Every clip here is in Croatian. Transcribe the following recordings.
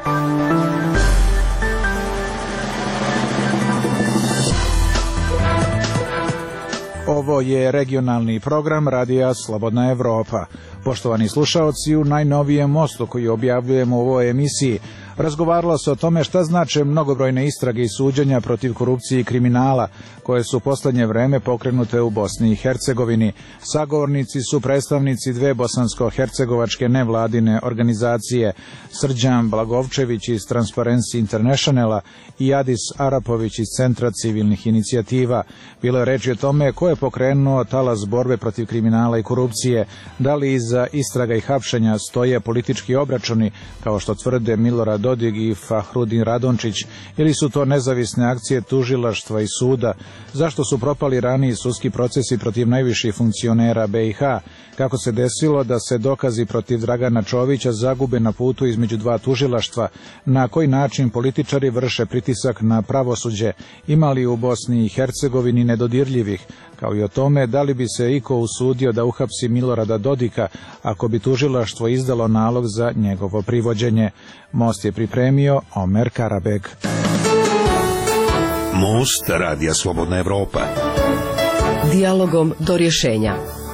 Ovo je regionalni program Radija Slobodna Evropa. Poštovani slušaoci, u najnovijem mostu koji objavljujemo u ovoj emisiji razgovaralo se o tome šta znače mnogobrojne istrage i suđenja protiv korupcije i kriminala koje su u posljednje vreme pokrenute u Bosni i Hercegovini. Sagovornici su predstavnici dve bosansko-hercegovačke nevladine organizacije, Srđan Blagovčević iz Transparency Internationala i Adis Arapović iz Centra civilnih inicijativa. Bilo je reči o tome ko je pokrenuo talas borbe protiv kriminala i korupcije, da li iza istraga i hapšenja stoje politički obračuni, kao što tvrde Milorad Dodik i Fahrudin Radončić, ili su to nezavisne akcije tužilaštva i suda, zašto su propali raniji sudski procesi protiv najviših funkcionera BiH, kako se desilo da se dokazi protiv Dragana Čovića zagube na putu između dva tužilaštva, na koji način političari vrše pritisak na pravosuđe, ima li u Bosni i Hercegovini nedodirljivih, kao i o tome da li bi se iko usudio da uhapsi Milorada Dodika ako bi tužilaštvo izdalo nalog za njegovo privođenje. Most je pripremio Omer Karabeg. Most Radija Slobodna Evropa. Dijalogom do rješenja.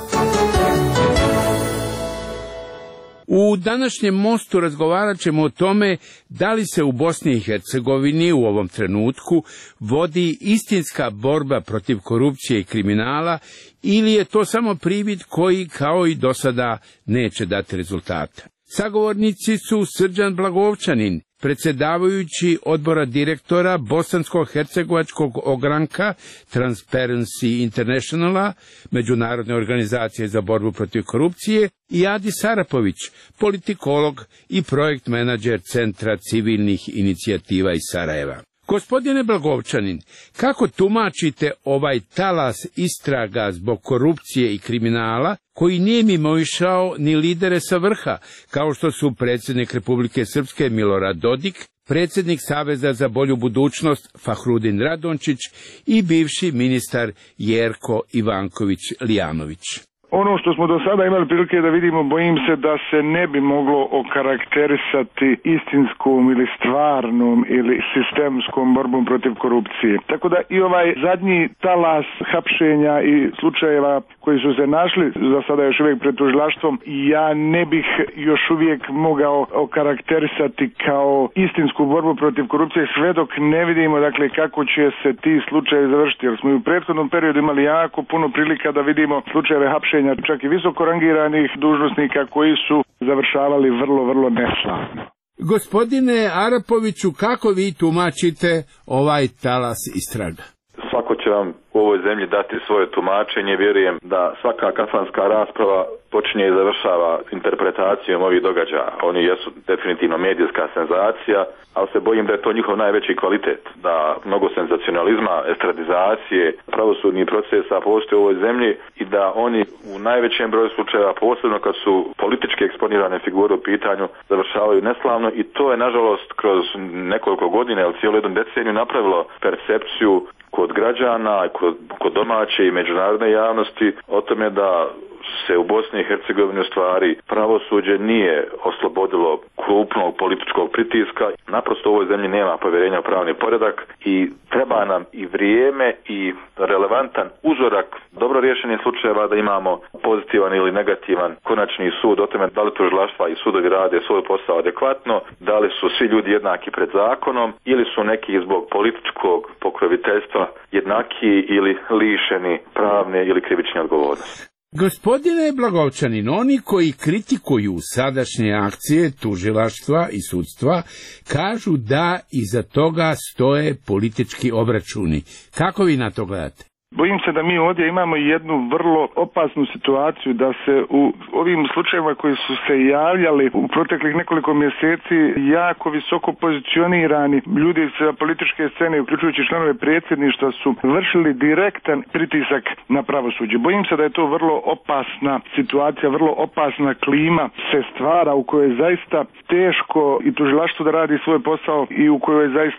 U današnjem mostu razgovarat ćemo o tome da li se u Bosni i Hercegovini u ovom trenutku vodi istinska borba protiv korupcije i kriminala ili je to samo privid koji kao i do sada neće dati rezultata. Sagovornici su Srđan Blagovčanin, predsjedavajući odbora direktora bosansko-hercegovačkog ogranka Transparency Internationala, međunarodne organizacije za borbu protiv korupcije, i Adis Arapović, politikolog i projekt menadžer Centra civilnih inicijativa iz Sarajeva. Gospodine Blagovčanin, kako tumačite ovaj talas istraga zbog korupcije i kriminala koji nije mimoišao ni lidere sa vrha, kao što su predsjednik Republike Srpske Milorad Dodik, predsjednik Saveza za bolju budućnost Fahrudin Radončić i bivši ministar Jerko Ivanković-Lijanović? Ono što smo do sada imali prilike da vidimo, bojim se da se ne bi moglo okarakterisati istinskom ili stvarnom ili sistemskom borbom protiv korupcije. Tako da i ovaj zadnji talas hapšenja i slučajeva koji su se našli za sada još uvijek pred tužilaštvom, ja ne bih još uvijek mogao okarakterisati kao istinsku borbu protiv korupcije sve dok ne vidimo dakle kako će se ti slučajevi završiti. Jer smo i u prethodnom periodu imali jako puno prilika da vidimo slučajeve hapšenja čak i visoko rangiranih dužnosnika koji su završavali vrlo neslavno. Gospodine Arapoviću, kako vi tumačite ovaj talas istraga? Svako će vam u ovoj zemlji dati svoje tumačenje. Vjerujem da svaka kafanska rasprava počinje i završava interpretacijom ovih događaja. Oni jesu definitivno medijska senzacija, ali se bojim da je to njihov najveći kvalitet, da mnogo senzacionalizma, estradizacije, pravosudnih procesa postoje u ovoj zemlji i da oni u najvećem broju slučajeva, posebno kad su politički eksponirane figure u pitanju, završavaju neslavno i to je nažalost kroz nekoliko godina ili cijelu jednu deceniju napravilo percepciju kod građana, kod domaće i međunarodne javnosti o tome da se u Bosni i Hercegovini u stvari pravosuđe nije oslobodilo krupnog političkog pritiska. Naprosto u ovoj zemlji nema povjerenja u pravni poredak i treba nam i vrijeme i relevantan uzorak dobro rješenih slučajeva da imamo pozitivan ili negativan konačni sud o tome da li tužilaštva i sudovi rade svoj posao adekvatno, da li su svi ljudi jednaki pred zakonom ili su neki zbog političkog pokroviteljstva jednaki ili lišeni pravne ili krivične odgovornosti. Gospodine Blagovčanin, oni koji kritikuju sadašnje akcije tužilaštva i sudstva kažu da iza toga stoje politički obračuni. Kako vi na to gledate? Bojim se da mi ovdje imamo jednu vrlo opasnu situaciju da se u ovim slučajevima koji su se javljali u proteklih nekoliko mjeseci jako visoko pozicionirani ljudi sa političke scene, uključujući članove predsjedništva, su vršili direktan pritisak na pravosuđe. Bojim se da je to vrlo opasna situacija, vrlo opasna klima se stvara u kojoj je zaista teško i tužilaštvo da radi svoj posao i u kojoj je zaista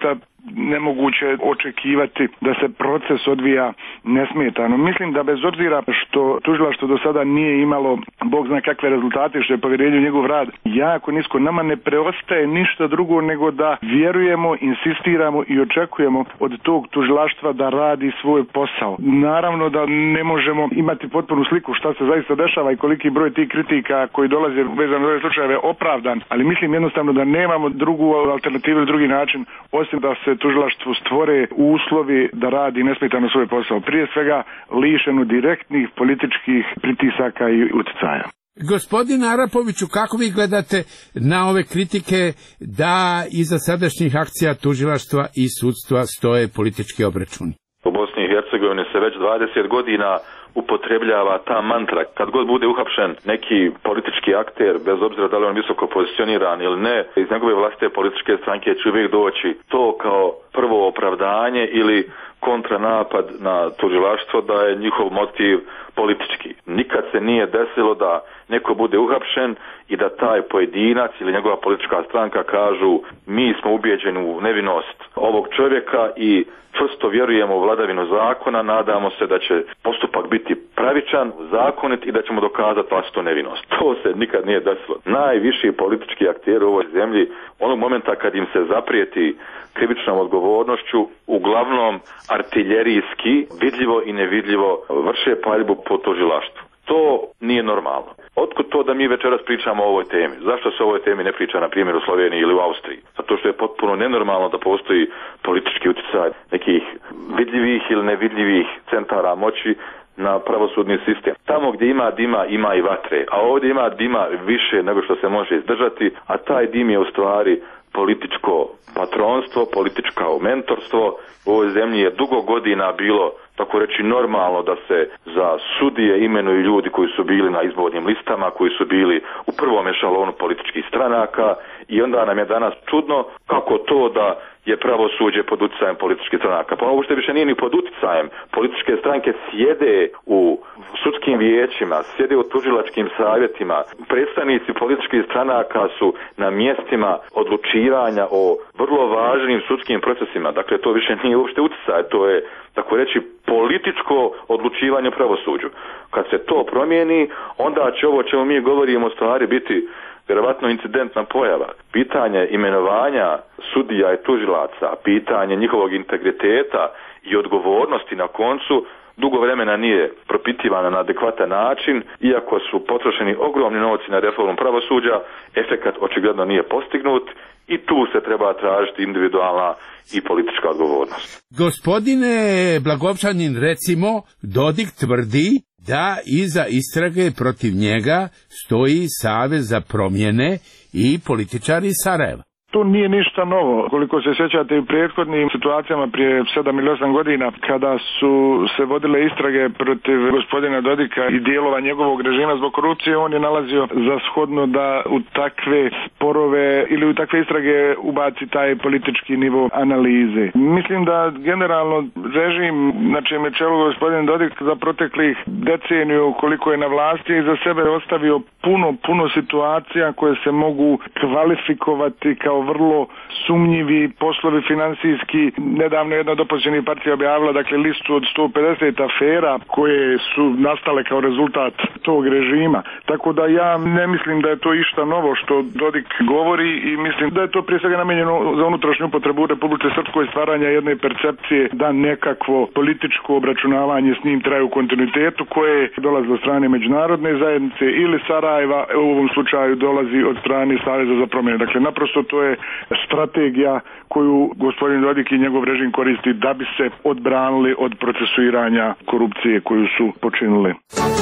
nemoguće očekivati da se proces odvija nesmetano. Mislim da bez obzira što tužilaštvo do sada nije imalo bog zna kakve rezultate, što je povjerenje u njegov rad jako nisko, nama ne preostaje ništa drugo nego da vjerujemo, insistiramo i očekujemo od tog tužilaštva da radi svoj posao. Naravno da ne možemo imati potpunu sliku šta se zaista dešava i koliki broj tih kritika koji dolaze vezano za ove slučajeve opravdan, ali mislim jednostavno da nemamo drugu alternativu ili drugi način osim da se tužilaštvu stvore uslovi da radi nesmetano svoj posao. Prije svega lišenu direktnih političkih pritisaka i utjecaja. Gospodin Arapoviću, kako vi gledate na ove kritike da iza sadašnjih akcija tužilaštva i sudstva stoje politički obračuni? U Bosni i Hercegovini se već 20 godina upotrebljava ta mantra. Kad god bude uhapšen neki politički akter, bez obzira da li on visoko pozicioniran ili ne, iz njegove vlastite političke stranke će uvijek doći to kao prvo opravdanje ili kontranapad na tužilaštvo da je njihov motiv politički. Nikad se nije desilo da neko bude uhapšen i da taj pojedinac ili njegova politička stranka kažu mi smo ubijeđeni u nevinost ovog čovjeka i čvrsto vjerujemo u vladavinu zakona, nadamo se da će postupak biti pravičan, zakonit i da ćemo dokazati vlastitu nevinost. To se nikad nije desilo. Najviši politički akteri u ovoj zemlji, onog momenta kad im se zaprijeti krivičnom odgovornošću, uglavnom artiljerijski, vidljivo i nevidljivo vrše paljbu po tužilaštvu. To nije normalno. Otkud to da mi večeras pričamo o ovoj temi? Zašto se o ovoj temi ne priča na primjer u Sloveniji ili u Austriji? Zato što je potpuno nenormalno da postoji politički utjecaj nekih vidljivih ili nevidljivih centara moći na pravosudni sistem. Tamo gdje ima dima, ima i vatre, a ovdje ima dima više nego što se može izdržati, a taj dim je u stvari političko patronstvo, političko mentorstvo. U ovoj zemlji je dugo godina bilo, tako reći, normalno da se za sudije imenuju ljudi koji su bili na izbornim listama, koji su bili u prvom ešalonu političkih stranaka i onda nam je danas čudno kako to da je pravosuđe pod utjecajem političkih stranaka. Pa uopšte više nije ni pod utjecajem. Političke stranke sjede u sudskim vijećima, sjede u tužilačkim savjetima. Predstavnici političkih stranaka su na mjestima odlučivanja o vrlo važnim sudskim procesima. Dakle, to više nije uopšte utjecaj, to je, tako reći, političko odlučivanje u pravosuđu. Kad se to promijeni, onda će ovo čemu mi govorimo stvari biti vjerovatno incidentna pojava. Pitanje imenovanja sudija i tužilaca, pitanje njihovog integriteta i odgovornosti na koncu dugo vremena nije propitivana na adekvatan način, iako su potrošeni ogromni novci na reformu pravosuđa, efekat očigledno nije postignut i tu se treba tražiti individualna i politička odgovornost. Gospodine Blagovčanin, recimo, Dodik tvrdi da iza istrage protiv njega stoji Savez za promjene i političari iz Sarajeva. Tu nije ništa novo. Koliko se sjećate u prethodnim situacijama prije 7 ili 8 godina kada su se vodile istrage protiv gospodina Dodika i dijelova njegovog režima zbog korupcije, on je nalazio za shodno da u takve sporove ili u takve istrage ubaci taj politički nivo analize. Mislim da generalno režim na čijem je čelu gospodin Dodik za proteklih deceniju koliko je na vlasti za sebe ostavio puno situacija koje se mogu kvalifikovati kao vrlo sumnjivi poslovi financijski. Nedavno jedna od opozicionih partija objavila listu od 150 afera koje su nastale kao rezultat tog režima. Tako da ja ne mislim da je to išta novo što Dodik govori i mislim da je to prije svega namijenjeno za unutrašnju upotrebu u Republike Srpskoj, stvaranja jedne percepcije da nekakvo političko obračunavanje s njim traje u kontinuitetu koje dolazi od strane međunarodne zajednice ili Sarajeva, u ovom slučaju dolazi od strane Saveza za promjene. Dakle, naprosto to je strategija koju gospodin Dodik i njegov režim koristi da bi se odbranili od procesuiranja korupcije koju su počinili.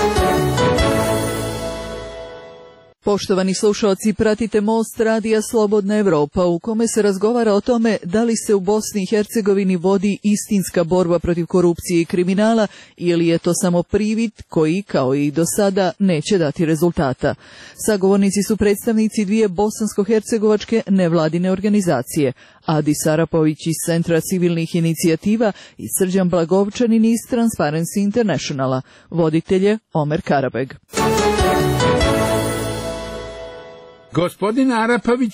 Poštovani slušalci, pratite Most radija Slobodna Evropa u kome se razgovara o tome da li se u Bosni i Hercegovini vodi istinska borba protiv korupcije i kriminala ili je to samo privid koji, kao i do sada, neće dati rezultata. Sagovornici su predstavnici dvije bosansko-hercegovačke nevladine organizacije, Adis Arapović iz Centra civilnih inicijativa i Srđan Blagovčanin iz Transparency Internationala. Voditelj je Omer Karabeg. Gospodine Arapoviću,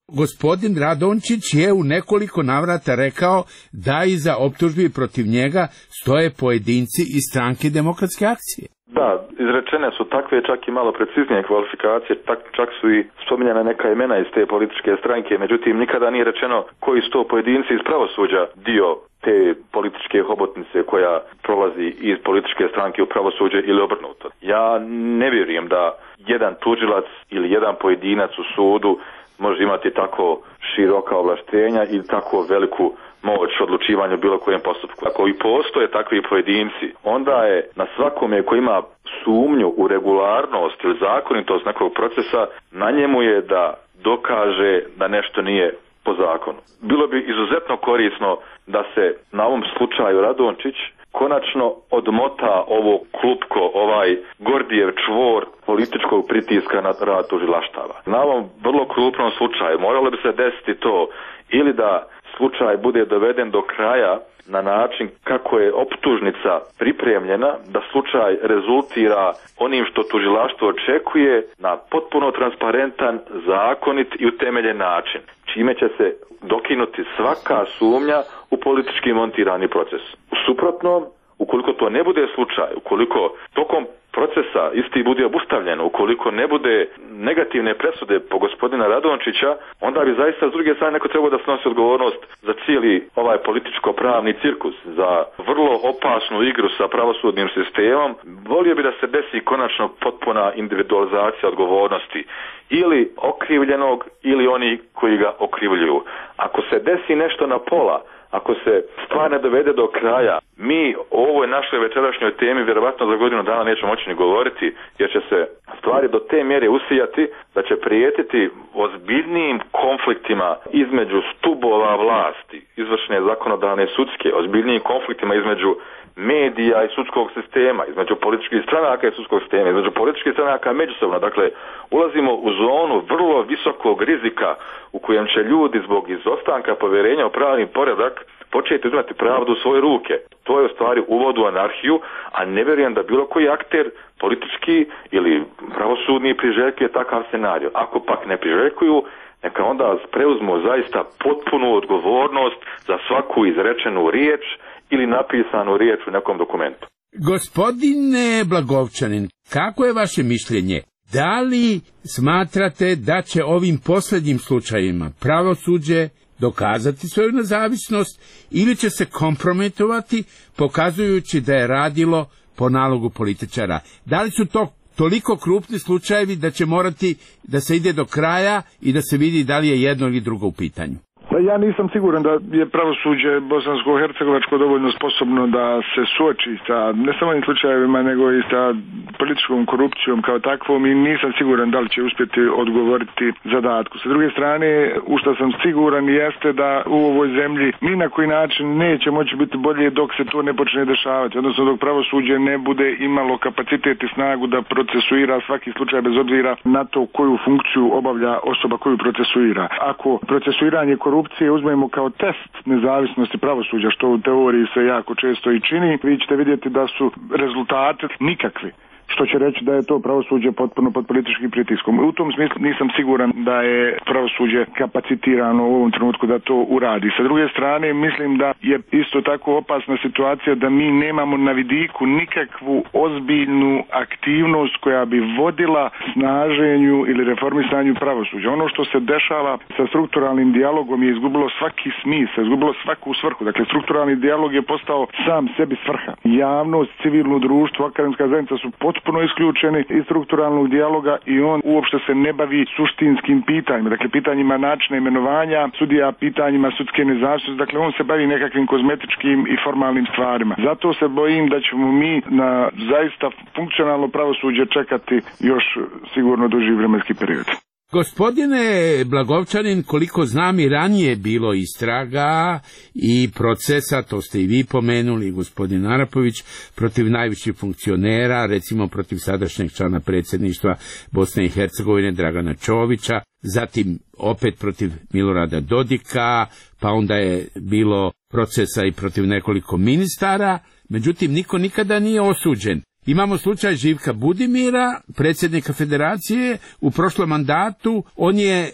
Gospodin Radončić je u nekoliko navrata rekao da iza optužbi protiv njega stoje pojedinci iz Stranke demokratske akcije. Da, izrečene su takve čak i malo preciznije kvalifikacije, čak su i spominjane neka imena iz te političke stranke, međutim nikada nije rečeno koji su to pojedinci iz pravosuđa dio te političke hobotnice koja prolazi iz političke stranke u pravosuđe ili obrnuto. Ja ne vjerujem da jedan tužilac ili jedan pojedinac u sudu može imati tako široka ovlaštenja i tako veliku moć odlučivanja u bilo kojem postupku. Ako i postoje takvi pojedinci, onda je na svakome koji ima sumnju u regularnost ili zakonitost nekog procesa, na njemu je da dokaže da nešto nije po zakonu. Bilo bi izuzetno korisno da se na ovom slučaju Radončić konačno odmota ovo klupko, ovaj Gordijev čvor političkog pritiska na rad tužilaštava. Na ovom vrlo krupnom slučaju moralo bi se desiti to ili da slučaj bude doveden do kraja na način kako je optužnica pripremljena, da slučaj rezultira onim što tužilaštvo očekuje na potpuno transparentan, zakonit i utemeljen način, čime će se dokinuti svaka sumnja u politički montirani proces. U suprotnom, ukoliko to ne bude slučaj, ukoliko tokom procesa isti bude obustavljen, ukoliko ne bude negativne presude po gospodina Radončića, onda bi zaista s druge strane neko trebao da snosi odgovornost za cijeli ovaj političko-pravni cirkus, za vrlo opasnu igru sa pravosudnim sistemom. Volio bi da se desi konačno potpuna individualizacija odgovornosti ili okrivljenog ili oni koji ga okrivljuju. Ako se desi nešto na pola, ako se stvar ne dovede do kraja, mi o ovoj našoj večerašnjoj temi vjerovatno za godinu dana nećemo moći ni govoriti, jer će se stvari do te mjere usijati da će prijetiti ozbiljnijim konfliktima između stubova vlasti, izvršne, zakonodavne, sudske, ozbiljnijim konfliktima između medija i sudskog sistema, između političkih stranaka i sudskog sistema, između političkih stranaka međusobno. Dakle, ulazimo u zonu vrlo visokog rizika u kojem će ljudi zbog izostanka povjerenja u pravni poredak početi uzimati pravdu u svoje ruke. To je u stvari uvod u anarhiju, a ne vjerujem da bilo koji akter politički ili pravosudni priželjkuje takav scenarij. Ako pak ne priželjkuju, neka onda preuzmu zaista potpunu odgovornost za svaku izrečenu riječ ili napisanu riječ u nekom dokumentu. Gospodine Blagovčanin, kako je vaše mišljenje? Da li smatrate da će ovim posljednjim slučajima pravosuđe dokazati svoju nezavisnost ili će se kompromitovati pokazujući da je radilo po nalogu političara? Da li su to toliko krupni slučajevi da će morati da se ide do kraja i da se vidi da li je jedno ili drugo u pitanju? Ja nisam siguran da je pravosuđe bosansko-hercegovačko dovoljno sposobno da se suoči sa ne samo ovim slučajevima nego i sa političkom korupcijom kao takvom i nisam siguran da li će uspjeti odgovoriti zadatku. Sa druge strane, u što sam siguran jeste da u ovoj zemlji ni na koji način neće moći biti bolje dok se to ne počne dešavati, odnosno dok pravosuđe ne bude imalo kapacitet i snagu da procesuira svaki slučaj bez obzira na to koju funkciju obavlja osoba koju procesuira. Ako procesuiranje korupcije uzmemo kao test nezavisnosti pravosuđa, što u teoriji se jako često i čini, vi ćete vidjeti da su rezultati nikakvi. Što će reći da je to pravosuđe potpuno pod političkim pritiskom. U tom smislu nisam siguran da je pravosuđe kapacitirano u ovom trenutku da to uradi. Sa druge strane, mislim da je isto tako opasna situacija da mi nemamo na vidiku nikakvu ozbiljnu aktivnost koja bi vodila snaženju ili reformisanju pravosuđa. Ono što se dešava sa strukturalnim dijalogom je izgubilo svaki smisao, izgubilo svaku svrhu. Dakle, strukturalni dijalog je postao sam sebi svrha. Javnost, civilno društvo, akademska zajednica su potpuno isključeni iz strukturalnog dijaloga i on uopšte se ne bavi suštinskim pitanjima, dakle pitanjima načina imenovanja sudija, pitanjima sudske nezavisnosti, dakle on se bavi nekakvim kozmetičkim i formalnim stvarima. Zato se bojim da ćemo mi na zaista funkcionalno pravosuđe čekati još sigurno duži vremenski period. Gospodine Blagovčanin, koliko znam i ranije bilo istraga i procesa, to ste i vi pomenuli, gospodin Arapović, protiv najviših funkcionera, recimo protiv sadašnjeg člana predsjedništva Bosne i Hercegovine Dragana Čovića, zatim opet protiv Milorada Dodika, pa onda je bilo procesa i protiv nekoliko ministara, međutim niko nikada nije osuđen. Imamo slučaj Živka Budimira, predsjednika federacije u prošlom mandatu. On je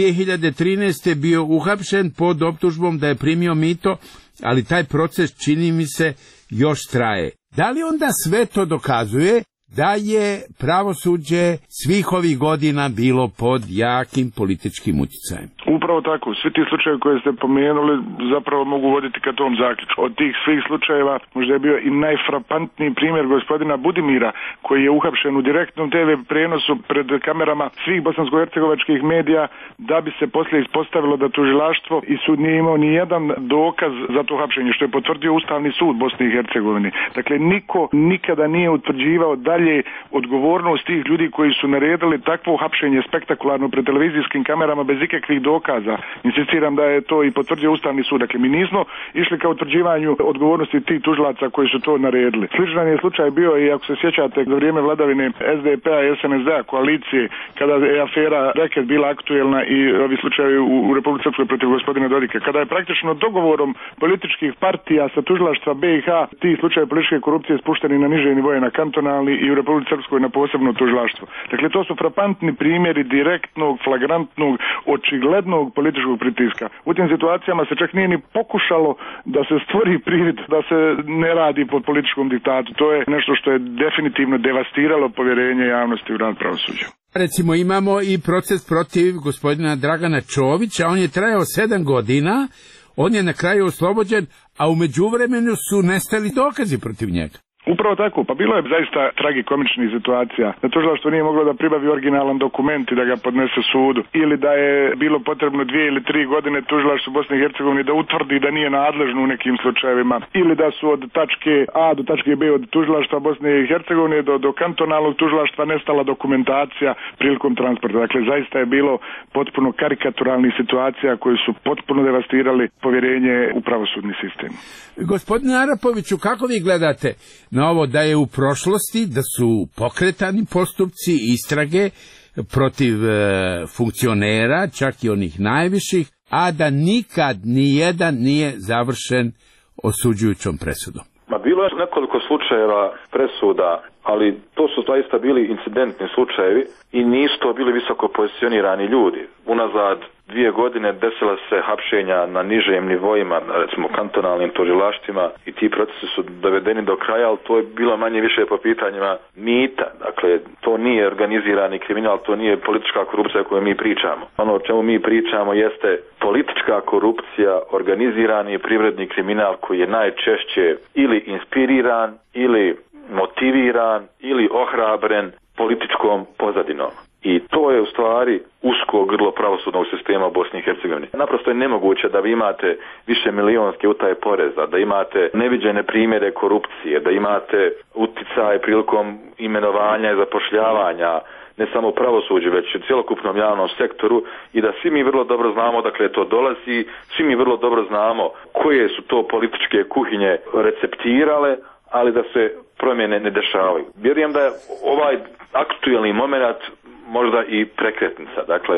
2013. bio uhapšen pod optužbom da je primio mito, ali taj proces, čini mi se, još traje. Da li onda sve to dokazuje da je pravosuđe svih ovih godina bilo pod jakim političkim utjecajem? Upravo tako, svi ti slučajevi koje ste pomenuli zapravo mogu voditi ka tom zaključku. Od tih svih slučajeva možda je bio i najfrapantniji primjer gospodina Budimira, koji je uhapšen u direktnom TV prenosu pred kamerama svih bosansko-hercegovačkih medija, da bi se poslije ispostavilo da tužilaštvo i sud nije imao ni jedan dokaz za to uhapšenje, što je potvrdio Ustavni sud Bosne i Hercegovine. Dakle, niko nikada nije utvrđivao dalje odgovornost tih ljudi koji su naredili takvo uhapšenje spektakularno pred televizijskim kamerama bez ikakvih dokaza. Insistiram da je to i potvrdio Ustavni sud. Dakle, mi nismo išli ka utvrđivanju odgovornosti tih tužilaca koji su to naredili. Sličan je slučaj bio i, ako se sjećate, za vrijeme vladavine SDP-a i SNSD-a koalicije, kada je afera Reket bila aktuelna i ovi slučajevi u Republici Srpskoj protiv gospodina Dodika, kada je praktično dogovorom političkih partija sa tužilaštva BiH ti slučajevi političke korupcije spušteni na niže nivoje, na kantonalni i u Republici Srpskoj na posebno tužilaštvo. Dakle, to su frapantni primjeri direktnog, flagrantnog, očiglednog političkog pritiska. U tim situacijama se čak nije ni pokušalo da se stvori privid da se ne radi po političkom diktatu. To je nešto što je definitivno devastiralo povjerenje javnosti u rad pravosuđa. Recimo, imamo i proces protiv gospodina Dragana Čovića, on je trajao 7 godina, on je na kraju oslobođen, a u međuvremenu su nestali dokazi protiv njega. Upravo tako, pa bilo je zaista tragikomičnih situacija. Da tužilaštvo nije moglo da pribavi originalan dokument i da ga podnese sudu, ili da je bilo potrebno 2 ili 3 godine tužilaštvo Bosne i Hercegovine da utvrdi da nije nadležno u nekim slučajevima, ili da su od tačke A do tačke B od tužilaštva Bosne i Hercegovine do kantonalnog tužilaštva nestala dokumentacija prilikom transporta. Dakle, zaista je bilo potpuno karikaturalnih situacija koje su potpuno devastirali povjerenje u pravosudni sistem. Gospodine Arapoviću, kako vi gledate na ovo da je u prošlosti, da su pokretani postupci, istrage protiv funkcionera, čak i onih najviših, a da nikad nijedan nije završen osuđujućom presudom? Bilo je nekoliko slučajeva presuda, ali to su zaista bili incidentni slučajevi i nisu to bili visoko pozicionirani ljudi. Unazad 2 godine desila se hapšenja na nižim nivoima, recimo kantonalnim tužilaštvima, i ti procesi su dovedeni do kraja, ali to je bilo manje više po pitanjima mita. Dakle, to nije organizirani kriminal, to nije politička korupcija o kojoj mi pričamo. Ono o čemu mi pričamo jeste politička korupcija, organizirani privredni kriminal koji je najčešće ili inspiriran, ili motiviran, ili ohrabren političkom pozadinom. I to je u stvari usko grlo pravosudnog sistema u Bosni i Hercegovini. Naprosto je nemoguće da vi imate više milionske utaje poreza, da imate neviđene primjere korupcije, da imate uticaj prilikom imenovanja i zapošljavanja, ne samo u pravosuđu, već u cjelokupnom javnom sektoru, i da svi mi vrlo dobro znamo dakle to dolazi, svi mi vrlo dobro znamo koje su to političke kuhinje receptirale, ali da se promjene ne dešavaju. Vjerujem da je ovaj aktuelni moment možda i prekretnica. Dakle,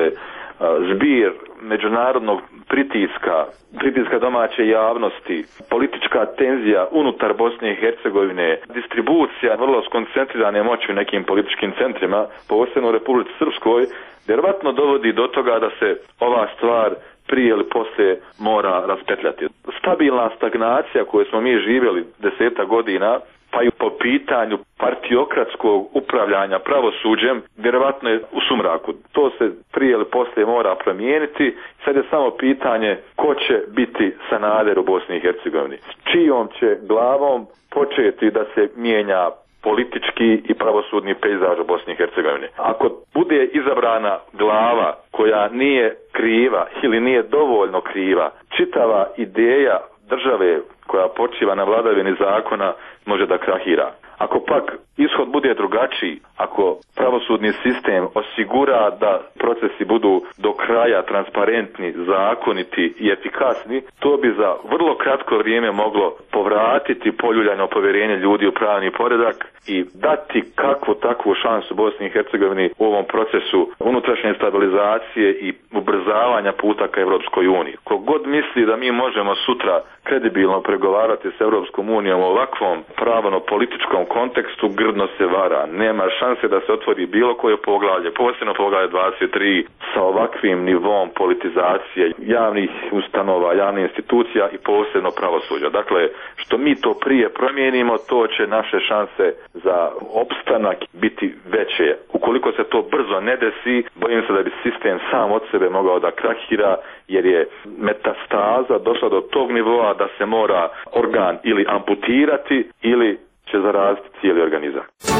zbir međunarodnog pritiska domaće javnosti, politička tenzija unutar Bosne i Hercegovine, distribucija vrlo skoncentrirane moći u nekim političkim centrima, posebno u Republici Srpskoj, vjerovatno dovodi do toga da se ova stvar prije ili poslije mora raspetljati. Stabilna stagnacija koju smo mi živjeli 10 godina, pa i po pitanju partiokratskog upravljanja pravosuđem, vjerovatno je u sumraku. To se prije ili poslije mora promijeniti. Sad je samo pitanje ko će biti Sanader u Bosni i Hercegovini. S čijom će glavom početi da se mijenja politički i pravosudni pejzaž u Bosni i Hercegovini. Ako bude izabrana glava koja nije kriva ili nije dovoljno kriva, čitava ideja države koja počiva na vladavini zakona može da krahira. Ako pak ishod bude drugačiji, ako pravosudni sistem osigura da procesi budu do kraja transparentni, zakoniti i efikasni, to bi za vrlo kratko vrijeme moglo povratiti poljuljano povjerenje ljudi u pravni poredak i dati kakvu takvu šansu Bosni i Hercegovini u ovom procesu unutrašnje stabilizacije i ubrzavanja puta ka Evropskoj uniji. Kogod misli da mi možemo sutra kredibilno pregovarati s Europskom unijom u ovakvom pravno-političkom kontekstu, grdno se vara. Nema šanse da se otvori bilo koje poglavlje, posebno poglavlje 23, sa ovakvim nivom politizacije javnih ustanova, javnih institucija i posebno pravosuđa. Dakle, što mi to prije promijenimo, to će naše šanse za opstanak biti veće. Ukoliko se to brzo ne desi, bojim se da bi sistem sam od sebe mogao da krahira, jer je metastaza došla do tog nivoa da se mora organ ili amputirati ili će zaraziti cijeli organizam.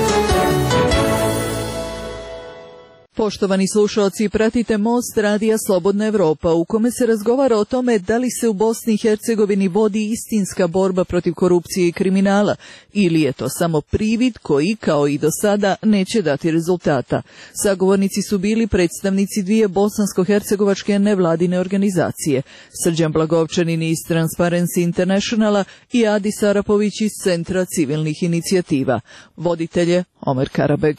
Poštovani slušalci, pratite Most radija Slobodna Evropa, u kome se razgovara o tome da li se u Bosni i Hercegovini vodi istinska borba protiv korupcije i kriminala, ili je to samo privid koji, kao i do sada, neće dati rezultata. Sagovornici su bili predstavnici dvije bosansko-hercegovačke nevladine organizacije, Srđan Blagovčanin iz Transparency Internationala i Adis Arapović iz Centra civilnih inicijativa. Voditelj je Omer Karabeg.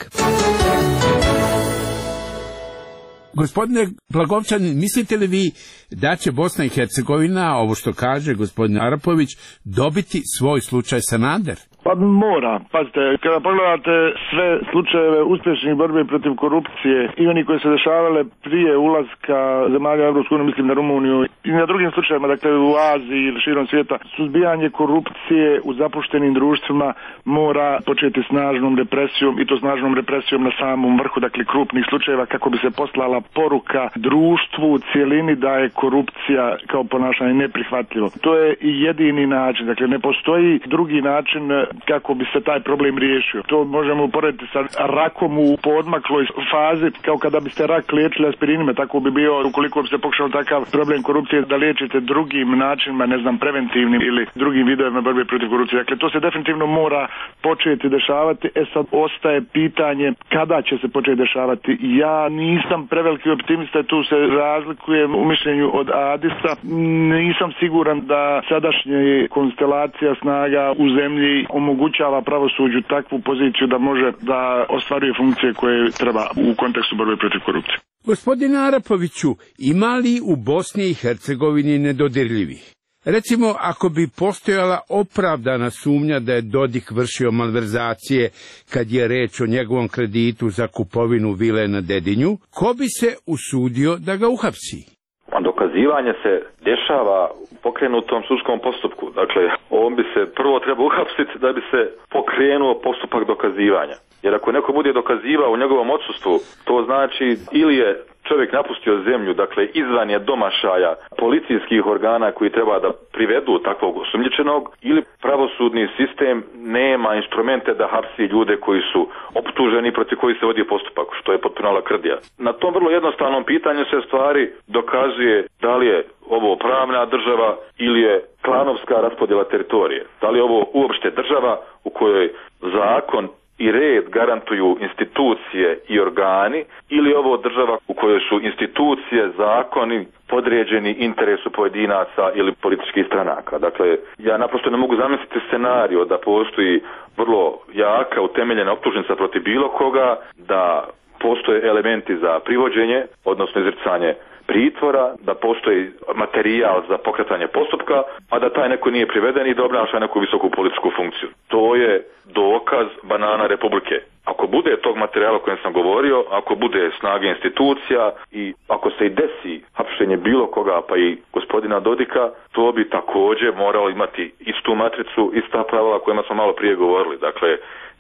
Gospodine Blagovčanin, mislite li vi da će Bosna i Hercegovina, ovo što kaže gospodin Arapović, dobiti svoj slučaj Sanader? Pa mora. Pazite, kada pogledate sve slučajeve uspješnih borbe protiv korupcije i oni koji se dešavale prije ulaska zemalja u Europsku uniju, mislim na Rumuniju i na drugim slučajevima, dakle u Aziji ili širom svijeta, suzbijanje korupcije u zapuštenim društvima mora početi snažnom represijom i to snažnom represijom na samom vrhu, dakle krupnih slučajeva, kako bi se poslala poruka društvu u cijelini da je korupcija kao ponašanje neprihvatljivo. To je i jedini način, dakle ne postoji drugi način kako bi se taj problem riješio. To možemo uporediti sa rakom u poodmakloj fazi, kao kada biste rak liječili aspirinima, tako bi bio ukoliko bi se pokušao takav problem korupcije da liječite drugim načinima, ne znam, preventivnim ili drugim vidovima borbe protiv korupcije. Dakle, to se definitivno mora početi dešavati. Sad ostaje pitanje kada će se početi dešavati. Ja nisam preveliki optimista, tu se razlikujem u mišljenju od Adisa. Nisam siguran da sadašnja konstelacija snaga u zemlji omogućava pravosuđu takvu poziciju da može da ostvaruje funkcije koje treba u kontekstu borbe protiv korupcije. Gospodine Arapoviću, ima li u Bosni i Hercegovini nedodirljivih? Recimo, ako bi postojala opravdana sumnja da je Dodik vršio malverzacije kad je reč o njegovom kreditu za kupovinu vile na Dedinju, ko bi se usudio da ga uhapsi? Dokazivanje se dešava u pokrenutom sudskom postupku. Dakle, on bi se prvo treba uhapsiti da bi se pokrenuo postupak dokazivanja. Jer ako neko bude dokazivao u njegovom odsustvu, to znači ili je čovjek napustio zemlju, dakle izvan je domašaja policijskih organa koji treba da privedu takvog osumnjičenog, ili pravosudni sistem nema instrumente da hapsi ljude koji su optuženi, protiv koji se vodi postupak, što je potpuno lakrdija. Na tom vrlo jednostavnom pitanju se stvari dokazuje da li je ovo pravna država ili je klanovska raspodjela teritorije. Da li je ovo uopšte država u kojoj zakon i red garantuju institucije i organi, ili ovo država u kojoj su institucije, zakoni podređeni interesu pojedinaca ili političkih stranaka. Dakle, ja naprosto ne mogu zamisliti scenario da postoji vrlo jaka utemeljena optužnica protiv bilo koga, da postoje elementi za privođenje, odnosno izricanje pritvora, da postoji materijal za pokretanje postupka, a da taj neko nije priveden i da obnaša neku visoku političku funkciju. To je dokaz banana republike. Ako bude tog materijala o kojem sam govorio, ako bude snage institucija i ako se i desi hapšenje bilo koga, pa i gospodina Dodika, to bi također moralo imati istu matricu, ista pravila o kojima smo malo prije govorili. Dakle,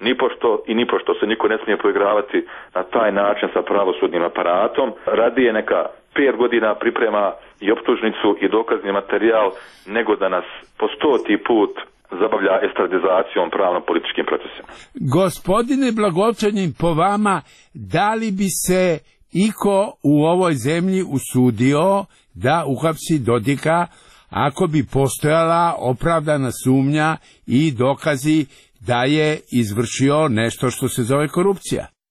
nipošto se niko ne smije poigravati na taj način sa pravosudnim aparatom. Radije neka 5 godina priprema i optužnicu i dokazni materijal, nego da nas po 100. put zabavlja estradizacijom pravno-političkim procesima. Gospodine Blagovčanin, po vama, da li bi se iko u ovoj zemlji usudio da uhapsi Dodika ako bi postojala opravdana sumnja i dokazi da je izvršio nešto što se zove korupcija?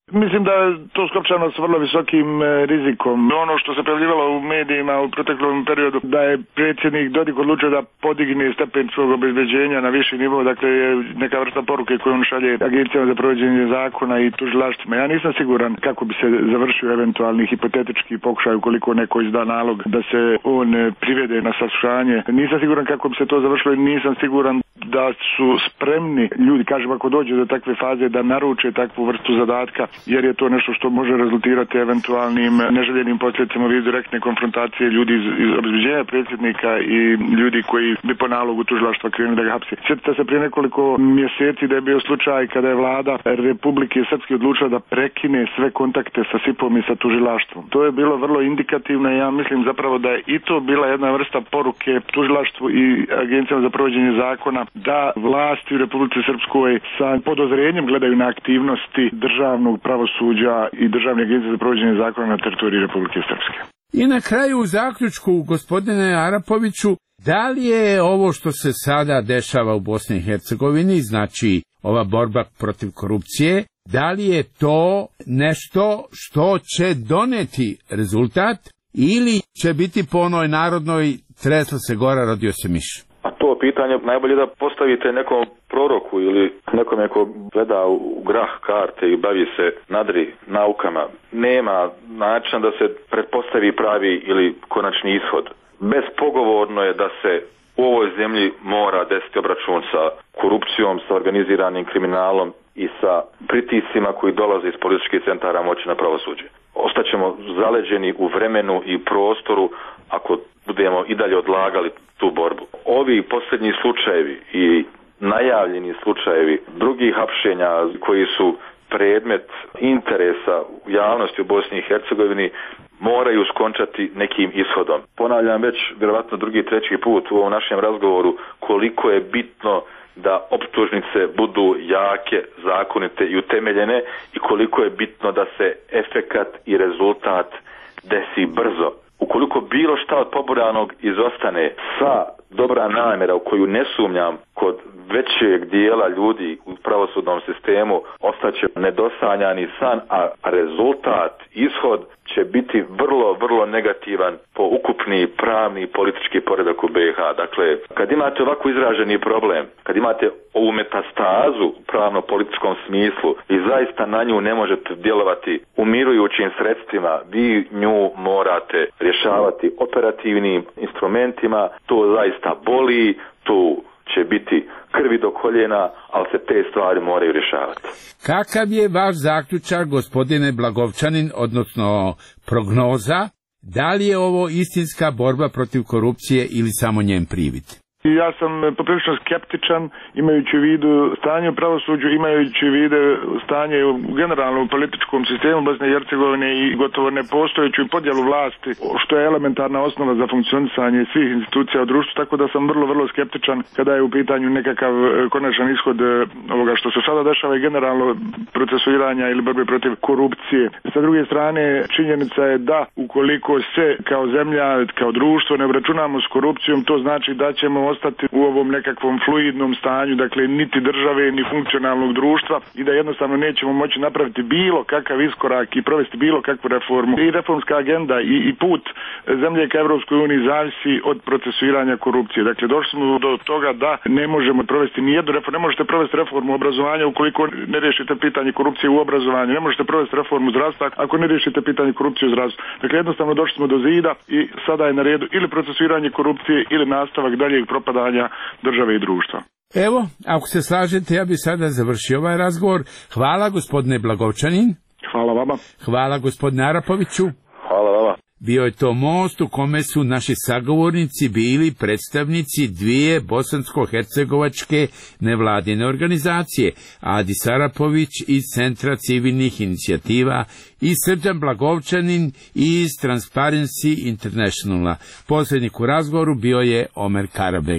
Mislim da je to skopčano s vrlo visokim rizikom. Ono što se pojavljivalo u medijima u proteklom periodu, da je predsjednik Dodik odlučio da podigne stepen svog obezbeđenja na viši nivo, dakle je neka vrsta poruke koju on šalje agencijama za provođenje zakona i tužilaštvima. Ja nisam siguran kako bi se završio eventualni hipotetički pokušaj ukoliko neko izda nalog da se on privede na saslušanje. Nisam siguran kako bi se to završilo i nisam siguran da su spremni ljudi, kažem, ako dođe do takve faze da naruče takvu vrstu zadatka, jer je to nešto što može rezultirati eventualnim neželjenim posljedicama u vidu direktne konfrontacije ljudi iz obezbeđenja predsjednika i ljudi koji bi po nalogu tužilaštva krenuli da ga hapse. Sjetite se prije nekoliko mjeseci da je bio slučaj kada je vlada Republike Srpske odlučila da prekine sve kontakte sa SIP-om i sa tužilaštvom. To je bilo vrlo indikativno i ja mislim zapravo da je i to bila jedna vrsta poruke tužilaštvu i agencijama za provođenje zakona da vlasti u Republici Srpskoj sa podozrenjem gledaju na aktivnosti državnog pravosuđa i državne agencije za provođenje zakona na teritoriji Republike Srpske. I na kraju u zaključku, gospodine Arapoviću, da li je ovo što se sada dešava u Bosni i Hercegovini, znači ova borba protiv korupcije, da li je to nešto što će doneti rezultat ili će biti po onoj narodnoj tresla se gora, rodio se miš? A to pitanje najbolje da postavite nekom proroku ili nekome ko gleda u grah karte i bavi se nadri naukama. Nema načina da se pretpostavi pravi ili konačni ishod. Bespogovorno je da se u ovoj zemlji mora desiti obračun sa korupcijom, sa organiziranim kriminalom i sa pritiscima koji dolaze iz političkih centara moći na pravosuđe. Ostaćemo zaleđeni u vremenu i prostoru ako budemo i dalje odlagali tu borbu. Ovi posljednji slučajevi i najavljeni slučajevi drugih hapšenja koji su predmet interesa u javnosti u Bosni i Hercegovini moraju skončati nekim ishodom. Ponavljam već vjerovatno drugi, treći put u ovom našem razgovoru koliko je bitno da optužnice budu jake, zakonite i utemeljene i koliko je bitno da se efekat i rezultat desi brzo. Ukoliko bilo šta od poburanog izostane, sva dobra namjera u koju ne sumnjam kod većeg dijela ljudi u pravosudnom sistemu ostaće nedosanjani san, a rezultat, ishod će biti vrlo negativan po ukupni pravni i politički poredak u BiH. Dakle, kad imate ovako izraženi problem, kad imate ovu metastazu u pravno-političkom smislu i zaista na nju ne možete djelovati umirujućim sredstvima, vi nju morate rješavati operativnim instrumentima, to zaista boli, tu će biti krvi do koljena, ali se te stvari moraju rješavati. Kakav je vaš zaključak, gospodine Blagovčanin, odnosno prognoza, da li je ovo istinska borba protiv korupcije ili samo njen privid? Ja sam poprilično skeptičan, imajući u vidu stanje u pravosuđu, imajući u vidu stanje u generalnom političkom sistemu Bosne i Hercegovine i gotovo nepostojeću podjelu vlasti, što je elementarna osnova za funkcionisanje svih institucija u društvu, tako da sam vrlo skeptičan kada je u pitanju nekakav konačan ishod ovoga što se sada dešava i generalno procesuiranja ili borbe protiv korupcije. Sa druge strane, činjenica je da ukoliko se kao zemlja, kao društvo ne obračunamo s korupcijom, to znači da ćemo ostati u ovom nekakvom fluidnom stanju, dakle niti države ni funkcionalnog društva i da jednostavno nećemo moći napraviti bilo kakav iskorak i provesti bilo kakvu reformu. I reformska agenda i put zemlje ka Evropskoj uniji zavisi od procesuiranja korupcije. Dakle, došli smo do toga da ne možemo provesti ni jednu reformu, ne možete provesti reformu obrazovanja ukoliko ne riješite pitanje korupcije u obrazovanju, ne možete provesti reformu zdravstva ako ne riješite pitanje korupcije u zdravstvu. Dakle, jednostavno došli smo do zida i sada je na redu ili procesuiranje korupcije ili nastavak daljeg propadanja države i društva. Evo, ako se slažete, ja bi sada završio ovaj razgovor. Hvala, gospodine Blagovčanin. Hvala vama. Hvala, gospodine Arapoviću. Hvala vama. Bio je to most u kome su naši sagovornici bili predstavnici dvije bosansko-hercegovačke nevladine organizacije, Adis Arapović iz Centra civilnih inicijativa i Srđan Blagovčanin iz Transparency Internationala. Posrednik u razgovoru bio je Omer Karabek.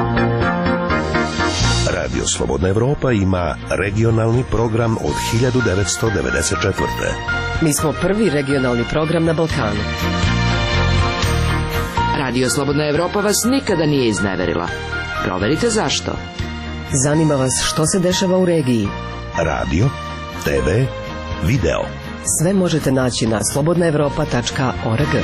Radio Slobodna Evropa ima regionalni program od 1994. Mi smo prvi regionalni program na Balkanu. Radio Slobodna Evropa vas nikada nije izneverila. Proverite zašto. Zanima vas što se dešava u regiji. Radio, TV, video. Sve možete naći na slobodnaevropa.org.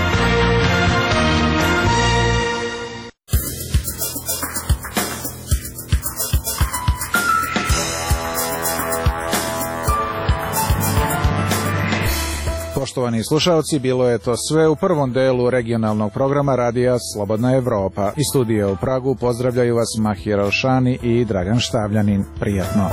Poštovani slušalci, bilo je to sve u prvom delu regionalnog programa radija Slobodna Evropa. Iz studija u Pragu pozdravljaju vas Mahir Alšani i Dragan Štavljanin. Prijatno.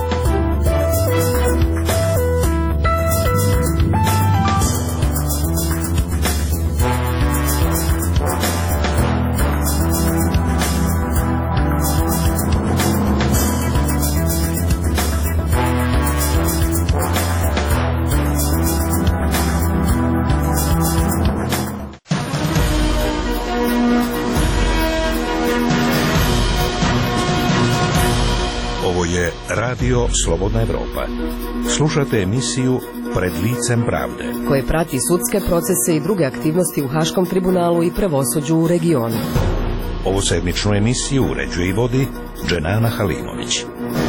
Radio Slobodna Evropa. Slušate emisiju Pred licem pravde, koje prati sudske procese i druge aktivnosti u Haškom tribunalu i pravosuđu u regionu. Ovu sedmičnu emisiju uređuje i vodi Dženana Halimović.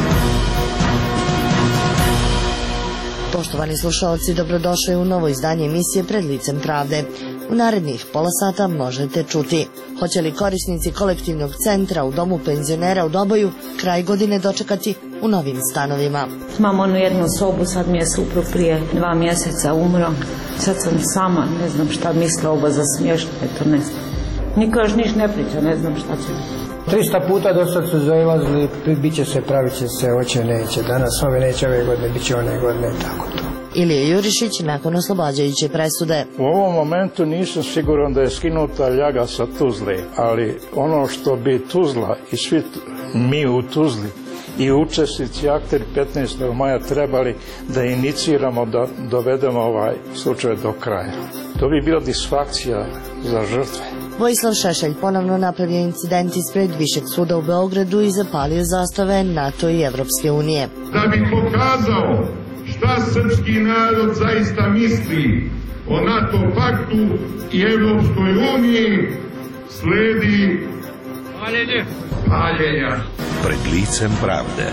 Poštovani slušalci, dobrodošli u novo izdanje emisije Pred licem pravde. U narednih pola sata možete čuti: hoće li korisnici kolektivnog centra u domu penzionera u Doboju kraj godine dočekati u novim stanovima? Imam onu jednu sobu, sad mi je suprug prije 2 mjeseca umro. Sad sam sama, ne znam šta misle ovo za smještaj, to ne znam. Niko još niš ne priča, ne znam šta će. 300 puta do sad su zailazili, bit će se, pravit će se, hoće, neće. Danas ove neće, ove godine, bit će one godine, tako to. Ilija Jurišić nakon oslobađajuće presude. U ovom momentu nisam siguran da je skinuta ljaga sa Tuzle, ali ono što bi Tuzla i svi mi u Tuzli i učesnici akteri 15. maja trebali da iniciramo, da dovedemo ovaj slučaj do kraja. To bi bila disfakcija za žrtve. Vojislav Šešelj ponovno napravio incident ispred Višeg suda u Beogradu i zapalio zastave NATO i Evropske unije. Da bi pokazao šta srpski narod zaista misli o NATO paktu i Evropskoj uniji, sledi paljenja. Pred licem pravde.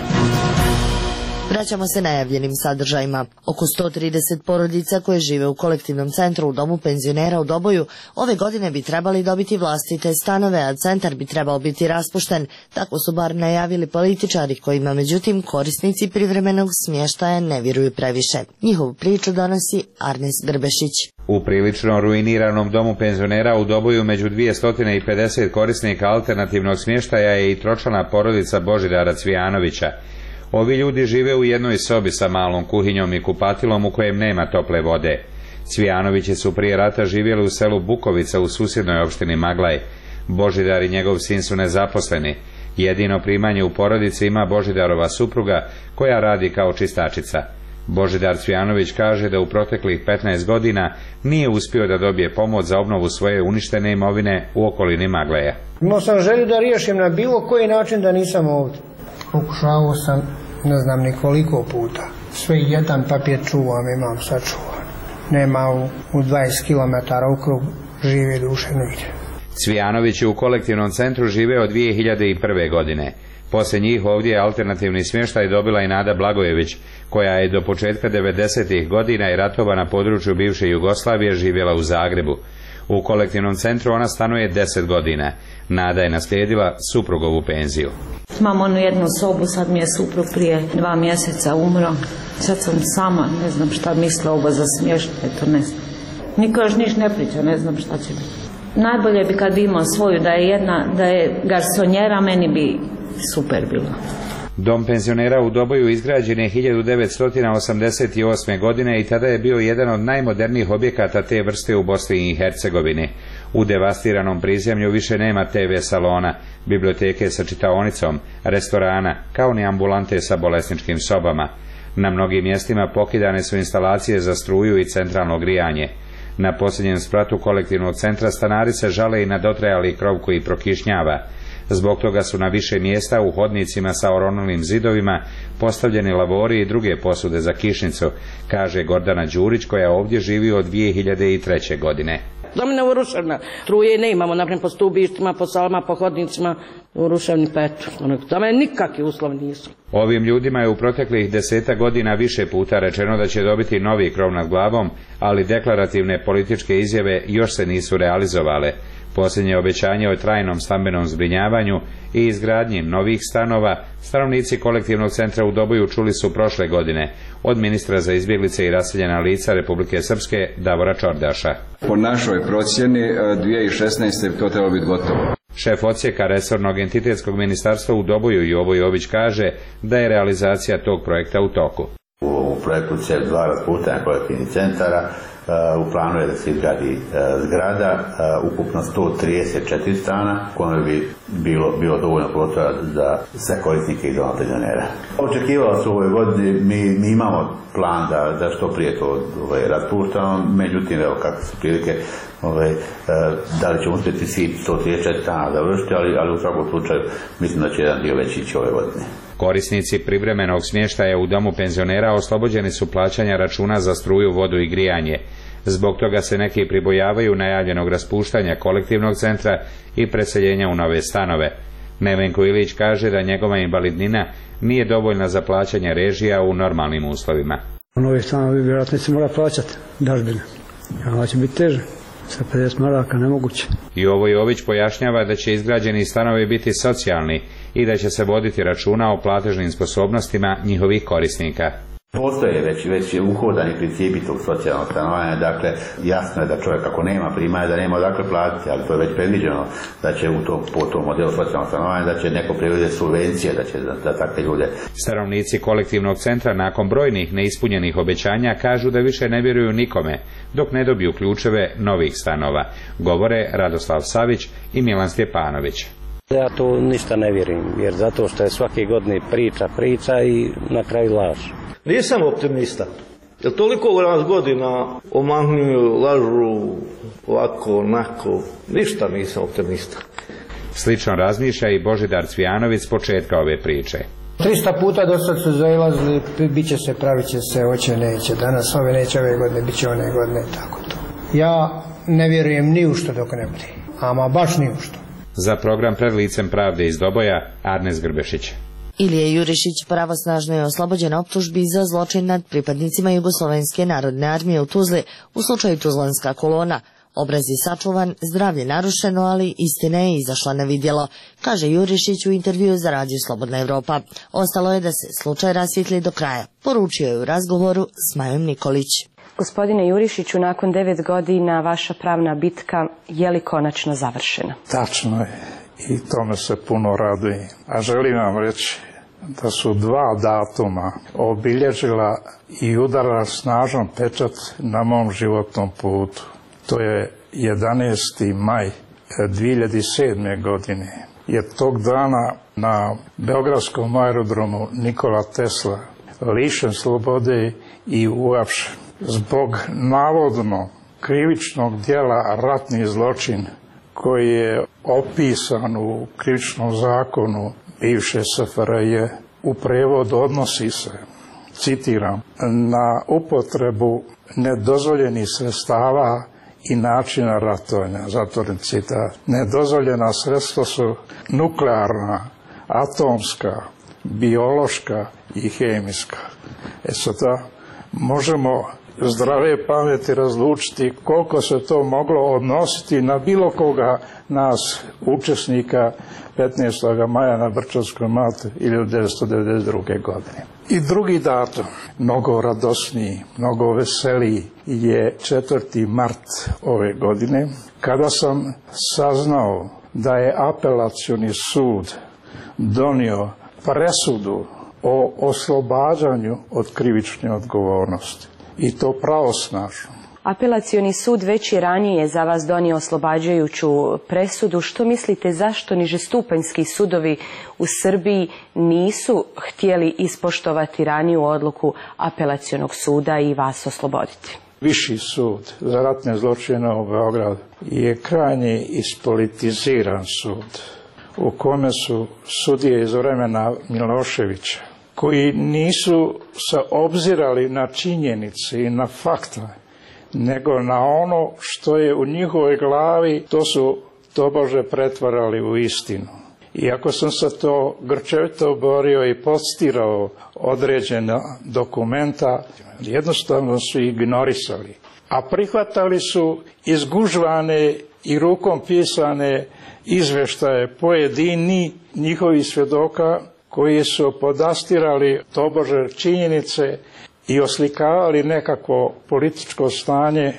Vraćamo se najavljenim sadržajima. Oko 130 porodica koje žive u kolektivnom centru u domu penzionera u Doboju ove godine bi trebali dobiti vlastite stanove, a centar bi trebao biti raspušten. Tako su bar najavili političari, kojima međutim korisnici privremenog smještaja ne vjeruju previše. Njihovu priču donosi Arnes Grbešić. U prilično ruiniranom domu penzionera u Doboju među 250 korisnika alternativnog smještaja je i tročlana porodica Božidara Cvijanovića. Ovi ljudi žive u jednoj sobi sa malom kuhinjom i kupatilom u kojem nema tople vode. Cvijanovići su prije rata živjeli u selu Bukovica u susjednoj opštini Maglaj. Božidar i njegov sin su nezaposleni. Jedino primanje u porodici ima Božidarova supruga, koja radi kao čistačica. Božidar Cvijanović kaže da u proteklih 15 godina nije uspio da dobije pomoć za obnovu svoje uništene imovine u okolini Magleja. Imao sam želju da riješim na bilo koji način da nisam ovdje. Pokušavao sam, ne znam ni koliko puta. Sve jedan papir čuvam, imam sačuvan. Nema u 20 km ukrug žive duše nigdje. Cvijanović je u kolektivnom centru živeo 2001. godine. Poslije njih ovdje je alternativni smještaj dobila i Nada Blagojević, koja je do početka 90. godina i ratova na području bivše Jugoslavije živjela u Zagrebu. U kolektivnom centru ona stanuje 10 godina. Nada je naslijedila suprugovu penziju. Imam onu jednu sobu, sad mi je suprug prije 2 mjeseca umro. Sad sam sama, ne znam šta misle ovo za smještaj, to ne znam. Niko još niš ne priča, ne znam šta će biti. Najbolje bi kad bi imao svoju, da je garsonjera, meni bi super bilo. Dom penzionera u Doboju izgrađen je 1988. godine i tada je bio jedan od najmodernijih objekata te vrste u Bosni i Hercegovini. U devastiranom prizemlju više nema TV salona, biblioteke sa čitaonicom, restorana, kao ni ambulante sa bolesničkim sobama. Na mnogim mjestima pokidane su instalacije za struju i centralno grijanje. Na posljednjem spratu kolektivnog centra stanari se žale i na dotrajali krov koji prokišnjava. Zbog toga su na više mjesta u hodnicima sa oronulim zidovima postavljeni lavori i druge posude za kišnicu, kaže Gordana Đurić, koja ovdje živi od 2003. godine. Dominamo ruševna. Truje ne imamo, naprimjer, po stubištima, po salama, po hodnicima, u ruševni petu. Tome nikakvi uslovi nisu. Ovim ljudima je u proteklih 10 godina više puta rečeno da će dobiti novi krov nad glavom, ali deklarativne političke izjave još se nisu realizovale. Posljednje obećanje o trajnom stambenom zbrinjavanju i izgradnji novih stanova stanovnici kolektivnog centra u Doboju čuli su prošle godine od ministra za izbjeglice i raseljena lica Republike Srpske Davora Čordaša. Po našoj procjeni 2016. to trebalo biti gotovo. Šef odsjeka resornog entitetskog ministarstva u Doboju Jovo Jović kaže da je realizacija tog projekta u toku. U projektu C2 raspuštanja kolektivnih centara u planu je da se izgradi zgrada, ukupno 134 stana, kome bi bilo dovoljno prostora za sve korisnike iz doma penzionera. Očekivalo se u ovoj godini, mi imamo plan da što prije to raspuštamo, međutim, evo kako su prilike, da li ćemo uspjeti svi 134 stana završiti, ali u svakom slučaju mislim da će jedan dio već ići ove godine. Korisnici privremenog smještaja u domu penzionera oslobođeni su plaćanja računa za struju, vodu i grijanje. Zbog toga se neki pribojavaju najavljenog raspuštanja kolektivnog centra i preseljenja u nove stanove. Nevenko Ilić kaže da njegova invalidnina nije dovoljna za plaćanje režija u normalnim uslovima. U novih stanovi vjerojatno se mora plaćati dažbine. Ovo će biti teže. Sa 50 maraka nemoguće. Jovo Jović pojašnjava da će izgrađeni stanovi biti socijalni i da će se voditi računa o platežnim sposobnostima njihovih korisnika. Postoje već uhodani principi tog socijalnog stanovanja, dakle jasno je da čovjek ako nema primanja da nema odakle platiti, ali to je već predviđeno da će po tom modelu socijalnog stanovanja da će neko preuzeti subvencije, da će za takve ljude. Stanovnici kolektivnog centra nakon brojnih neispunjenih obećanja kažu da više ne vjeruju nikome dok ne dobiju ključeve novih stanova, govore Radoslav Savić i Milan Stjepanović. Ja to ništa ne vjerujem, jer zato što je svake godine priča i na kraju laž. Nisam optimista, jer toliko nas godina omanjuju, lažu, ovako, onako, ništa nisam optimista. Slično razmišlja i Božidar Cvijanović s početka ove priče. 300 puta do sad su zailazili, bit će se, pravit će se, hoće, neće, danas ove neće ove godine, bit će one godine, tako to. Ja ne vjerujem ni u što dok ne bude, ama baš ni u što. Za program Pred licem pravde iz Doboja, Arnes Grbešić. Ilija Jurišić pravosnažno je oslobođen optužbi za zločin nad pripadnicima Jugoslovenske narodne armije u Tuzli u slučaju Tuzlanska kolona. Obraz je sačuvan, zdravlje narušeno, ali istina je izašla na vidjelo, kaže Jurišić u intervju za Radio Slobodna Evropa. Ostalo je da se slučaj rasvijetli do kraja, poručio je u razgovoru s Majom Nikolić. Gospodine Jurišiću, nakon 9 godina vaša pravna bitka je li konačno završena? Tačno je i tome se puno radujem. A želim vam reći da su 2 datuma obilježila i udarala snažan pečat na mom životnom putu. To je 11. maj 2007. godine. Jer tog dana na Beogradskom aerodromu Nikola Tesla lišen slobode i uhapšen zbog navodno krivičnog djela ratni zločin koji je opisan u krivičnom zakonu bivše SFRJ. U prevodu odnosi se, citiram, na upotrebu nedozvoljenih sredstava i načina ratovanja, zatvoren citat. Nedozvoljena sredstva su nuklearna, atomska, biološka i hemijska. Sada možemo zdrave pameti razlučiti koliko se to moglo odnositi na bilo koga nas, učesnika 15. maja na Brčanskom matu 1992. godine. I drugi datum, mnogo radosniji, mnogo veseliji, je 4. mart ove godine, kada sam saznao da je apelacioni sud donio presudu o oslobađanju od krivične odgovornosti. I to pravosnažno. Apelacioni sud već i ranije za vas donio oslobađajuću presudu. Što mislite zašto nižestupanjski sudovi u Srbiji nisu htjeli ispoštovati raniju odluku apelacionog suda i vas osloboditi? Viši sud za ratne zločine u Beogradu je krajnje ispolitiziran sud u kome su sudije iz vremena Miloševića koji nisu se obzirali na činjenice i na fakta, nego na ono što je u njihovoj glavi, to su tobože pretvarali u istinu. Iako sam se to grčevito borio i podstirao određena dokumenta, jednostavno su ignorisali. A prihvatali su izgužvane i rukom pisane izveštaje pojedini njihovi svjedoka koji su podastirali tobože činjenice i oslikavali nekako političko stanje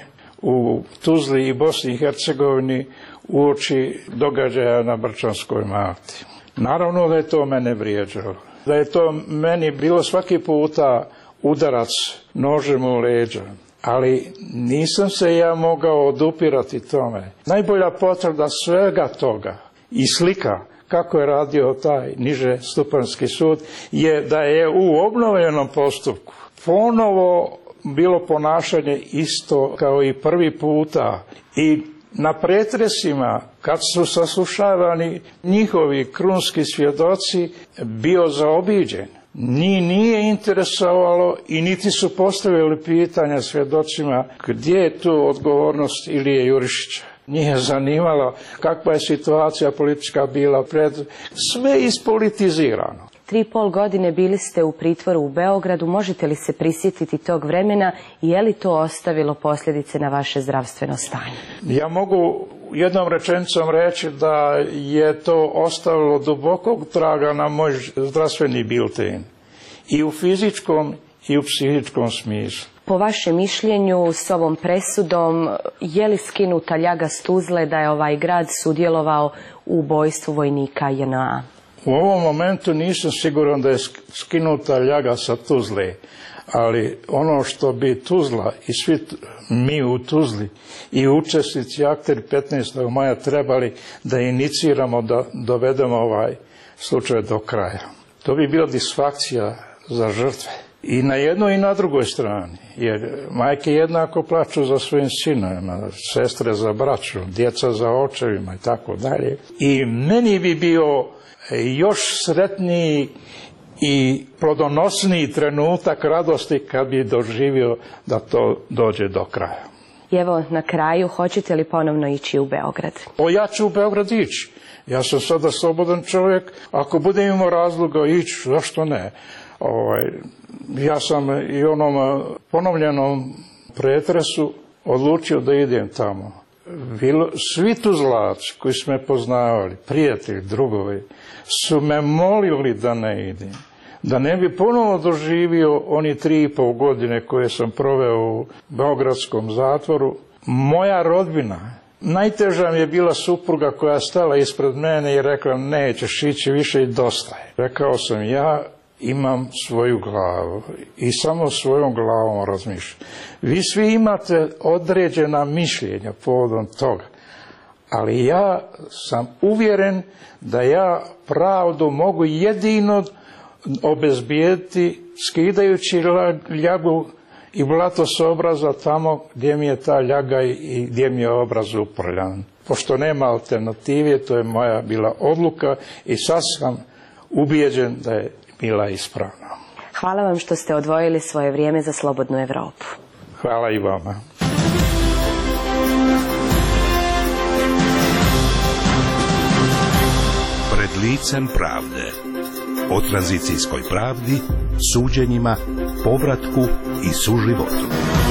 u Tuzli i Bosni i Hercegovini uoči događaja na Brčanskoj Malti. Naravno da je to mene vrijeđalo. Da je to meni bilo svaki puta udarac nožem u leđa. Ali nisam se ja mogao odupirati tome. Najbolja potvrda svega toga i slika kako je radio taj niže stupanjski sud je da je u obnovljenom postupku ponovo bilo ponašanje isto kao i prvi puta i na pretresima kad su saslušavani njihovi krunski svjedoci bio zaobiđen. Njih nije interesovalo i niti su postavili pitanja svjedocima gdje je tu odgovornost Ilije Jurišića. Njih je zanimalo kakva je situacija politička bila pred, sve ispolitizirano. 3,5 godine bili ste u pritvoru u Beogradu. Možete li se prisjetiti tog vremena i je li to ostavilo posljedice na vaše zdravstveno stanje? Ja mogu jednom rečenicom reći da je to ostavilo dubokog traga na moj zdravstveni bilten. I u fizičkom i u psihičkom smislu. Po vašem mišljenju s ovom presudom je li skinuta ljaga s Tuzle da je ovaj grad sudjelovao u ubojstvu vojnika JNA? U ovom momentu nisam siguran da je skinuta ljaga sa Tuzle, ali ono što bi Tuzla i svi mi u Tuzli i učesnici akteri 15. maja trebali da iniciramo, da dovedemo ovaj slučaj do kraja. To bi bila disfakcija za žrtve. I na jednoj i na drugoj strani, jer majke jednako plaču za svojim sinovima, sestre za braću, djeca za očevima i tako dalje. I meni bi bio još sretniji i plodonosniji trenutak radosti kad bi doživio da to dođe do kraja. I evo na kraju, hoćete li ponovno ići u Beograd? Ja ću u Beograd ići. Ja sam sada slobodan čovjek. Ako budem imao razloga ići, zašto ne? Ja sam i onom ponovljenom pretresu odlučio da idem tamo. Svi Tuzlaci koji su me poznavali, prijatelji, drugovi, su me molili da ne idem. Da ne bi ponovo doživio oni 3,5 godine koje sam proveo u beogradskom zatvoru. Moja rodbina, najteža mi je bila supruga koja je stala ispred mene i rekla nećeš ići više i dosta je. Rekao sam ja imam svoju glavu i samo svojom glavom razmišljam. Vi svi imate određena mišljenja povodom toga, ali ja sam uvjeren da ja pravdu mogu jedino obezbijediti skidajući ljagu i blato s obraza tamo gdje mi je ta ljaga i gdje mi je obraz uprljan. Pošto nema alternative, to je moja bila odluka i sad sam ubijeđen da je bila ispravna. Hvala vam što ste odvojili svoje vrijeme za Slobodnu Evropu. Hvala i vama. Pred licem pravde. O tranzicijskoj pravdi, suđenjima, povratku i suživotu.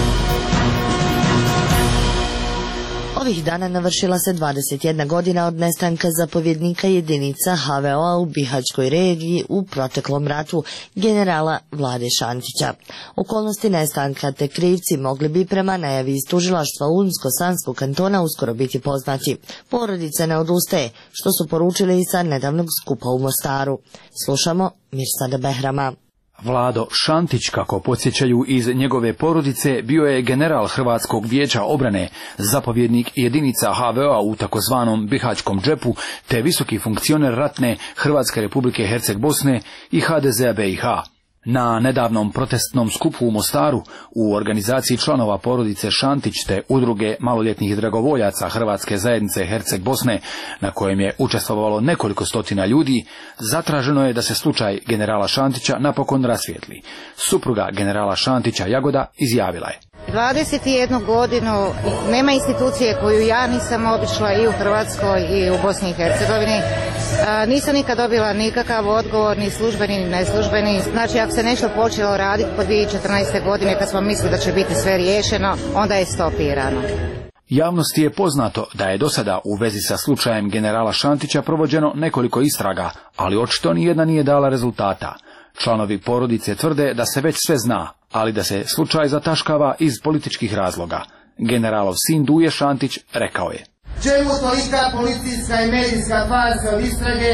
Ovih dana navršila se 21 godina od nestanka zapovjednika jedinica HVO-a u Bihaćkoj regiji u proteklom ratu, generala Vlade Šantića. Okolnosti nestanka te krivci mogli bi prema najavi iz tužilaštva Unsko-Sanskog kantona uskoro biti poznati. Porodica ne odustaje, što su poručili i sa nedavnog skupa u Mostaru. Slušamo Mirsada Behrama. Vlado Šantić, kako podsjećaju iz njegove porodice, bio je general Hrvatskog vijeća obrane, zapovjednik jedinica HVO-a u takozvanom Bihaćkom džepu, te visoki funkcioner ratne Hrvatske republike Herceg Bosne i HDZ-a BiH. Na nedavnom protestnom skupu u Mostaru, u organizaciji članova porodice Šantić te udruge maloljetnih dragovoljaca Hrvatske zajednice Herceg Bosne, na kojem je učestvovalo nekoliko stotina ljudi, zatraženo je da se slučaj generala Šantića napokon rasvijetli. Supruga generala Šantića Jagoda izjavila je: 21 godinu nema institucije koju ja nisam obišla i u Hrvatskoj i u Bosni i Hercegovini. Nisam nikad dobila nikakav odgovor, ni službeni ni neslužbeni. Znači, ako se nešto počelo raditi po 2014. godine kad smo mislili da će biti sve riješeno, onda je stopirano. Javnosti je poznato da je do sada u vezi sa slučajem generala Šantića provođeno nekoliko istraga, ali očito nijedna nije dala rezultata. Članovi porodice tvrde da se već sve zna, ali da se slučaj zataškava iz političkih razloga. Generalov sin Duje Šantić rekao je: Čemu tolika policijska i medijska farsa od istrage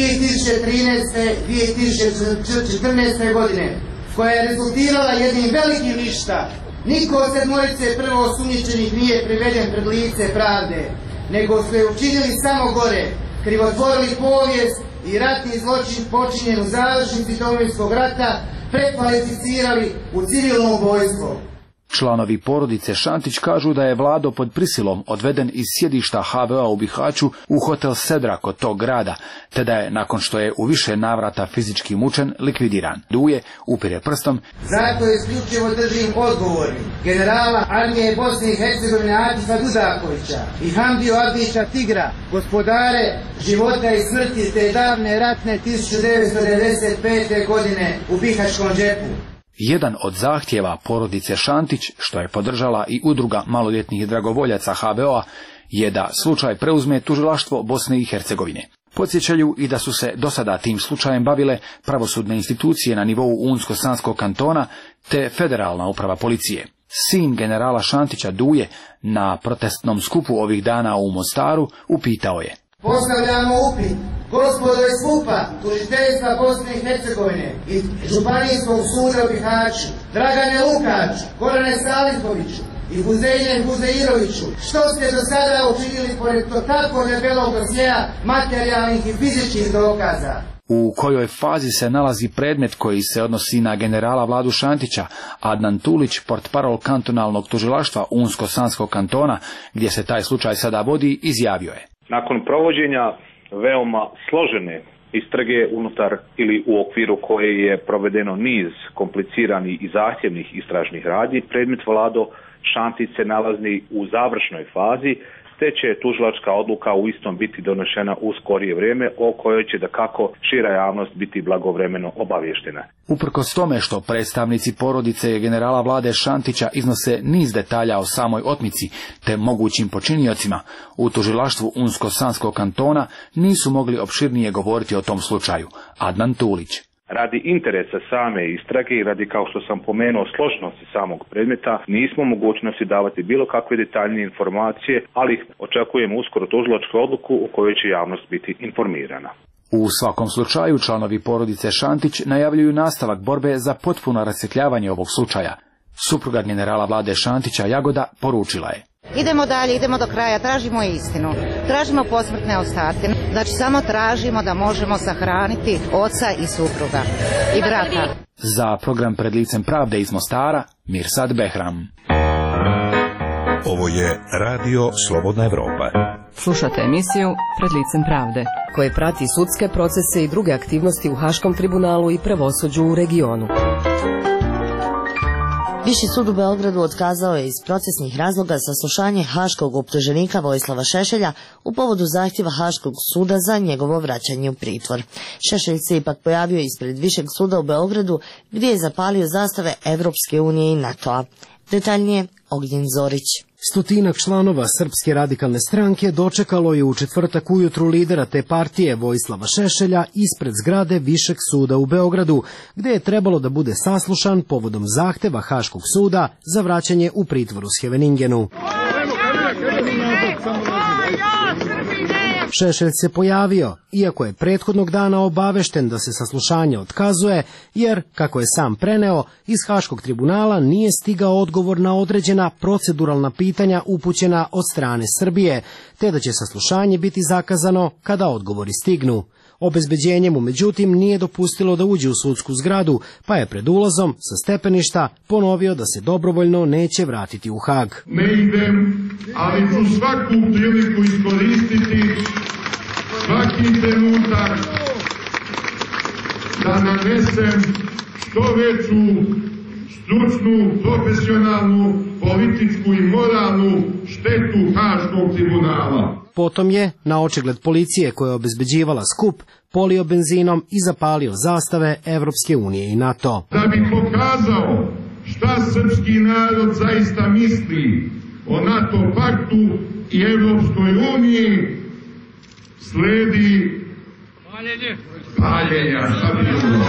2013-2014. godine, koja je rezultirala jednim velikim ništa? Niko od sedmorice prvo osumnjičenih nije priveden pred lice pravde, nego su je učinili samo gore, krivotvorili povijest i ratni zločin počinjen u završnici Domovinskog rata prekvalificirali u civilno ubojstvo. Članovi porodice Šantić kažu da je Vlado pod prisilom odveden iz sjedišta HVO-a u Bihaću u hotel Sedra kod tog grada, te da je, nakon što je u više navrata fizički mučen, likvidiran. Duje upire prstom: Zato isključivo držim odgovornim generala armije Bosne i Hercegovine Atifa Dudakovića i Hamdiju Abdića Tigra, gospodare života i smrti te davne ratne 1995. godine u Bihaćkom džepu. Jedan od zahtjeva porodice Šantić, što je podržala i udruga maloljetnih dragovoljaca HVO-a, je da slučaj preuzme tužilaštvo Bosne i Hercegovine. Podsjećaju i da su se do sada tim slučajem bavile pravosudne institucije na nivou Unsko-Sanskog kantona te federalna uprava policije. Sin generala Šantića Duje na protestnom skupu ovih dana u Mostaru upitao je: Postavljamo upit gospodo iz SUP-a, tužiteljstva Bosne i Hercegovine i Županijskog suda u Bihaću, Dragane Lukaču, Gorane Salihoviću i Huzeyne Huzeiroviću, što ste do sada učinili pored tako debelog dosjea materijalnih i fizičkih dokaza? U kojoj fazi se nalazi predmet koji se odnosi na generala Vladu Šantića? Adnan Tulić, portparol kantonalnog tužilaštva Unsko-Sanskog kantona, gdje se taj slučaj sada vodi, izjavio je: Nakon provođenja veoma složene istrage unutar ili u okviru koje je provedeno niz kompliciranih i zahtjevnih istražnih radnji, predmet Vlado Šantić se nalazi u završnoj fazi, te će tužilačka odluka u istom biti donešena u skorije vrijeme, o kojoj će dakako šira javnost biti blagovremeno obavještena. Uprkos tome što predstavnici porodice generala Vlade Šantića iznose niz detalja o samoj otmici te mogućim počiniocima, u tužilaštvu Unsko-Sanskog kantona nisu mogli opširnije govoriti o tom slučaju. Adnan Tulić: Radi interesa same istrage i radi, kao što sam pomenuo, složenosti samog predmeta, nismo u mogućnosti davati bilo kakve detaljnije informacije, ali očekujemo uskoro tužilačku odluku o kojoj će javnost biti informirana. U svakom slučaju, članovi porodice Šantić najavljuju nastavak borbe za potpuno rasvjetljavanje ovog slučaja. Supruga generala Vlade Šantića, Jagoda, poručila je: Idemo dalje, idemo do kraja, tražimo istinu, tražimo posmrtne ostatke. Znači, samo tražimo da možemo sahraniti oca i supruga i brata. Za program Pred licem pravde iz Mostara, Mirsad Behram. Ovo je Radio Slobodna Evropa. Slušate emisiju Pred licem pravde, koje prati sudske procese i druge aktivnosti u Haškom tribunalu i pravosuđu u regionu. Viši sud u Beogradu otkazao je iz procesnih razloga saslušanje haškog optuženika Vojislava Šešelja u povodu zahtjeva Haškog suda za njegovo vraćanje u pritvor. Šešelj se ipak pojavio ispred Višeg suda u Beogradu, gdje je zapalio zastave Evropske unije i NATO-a. Detaljnije Ognjen Zorić. Stotinak članova Srpske radikalne stranke dočekalo je u četvrtak ujutru lidera te partije Vojislava Šešelja ispred zgrade Višeg suda u Beogradu, gdje je trebalo da bude saslušan povodom zahteva Haškog suda za vraćanje u pritvor u Scheveningenu. Šešelj se pojavio, iako je prethodnog dana obavešten da se saslušanje otkazuje, jer, kako je sam preneo, iz Haškog tribunala nije stigao odgovor na određena proceduralna pitanja upućena od strane Srbije, te da će saslušanje biti zakazano kada odgovori stignu. Obezbeđenje mu međutim nije dopustilo da uđe u sudsku zgradu, pa je pred ulazom sa stepeništa ponovio da se dobrovoljno neće vratiti u Hag. Ne idem, ali ću svaku priliku iskoristiti, svaki trenutak, da nanesem što veću stručnu, profesionalnu političku i moralnu štetu Haškog tribunala. Potom je, na očigled policije koja je obezbeđivala skup, polio benzinom i zapalio zastave Evropske unije i NATO. Da bi pokazao šta srpski narod zaista misli o NATO paktu i Evropskoj uniji, sledi paljenja. Šta bi bilo?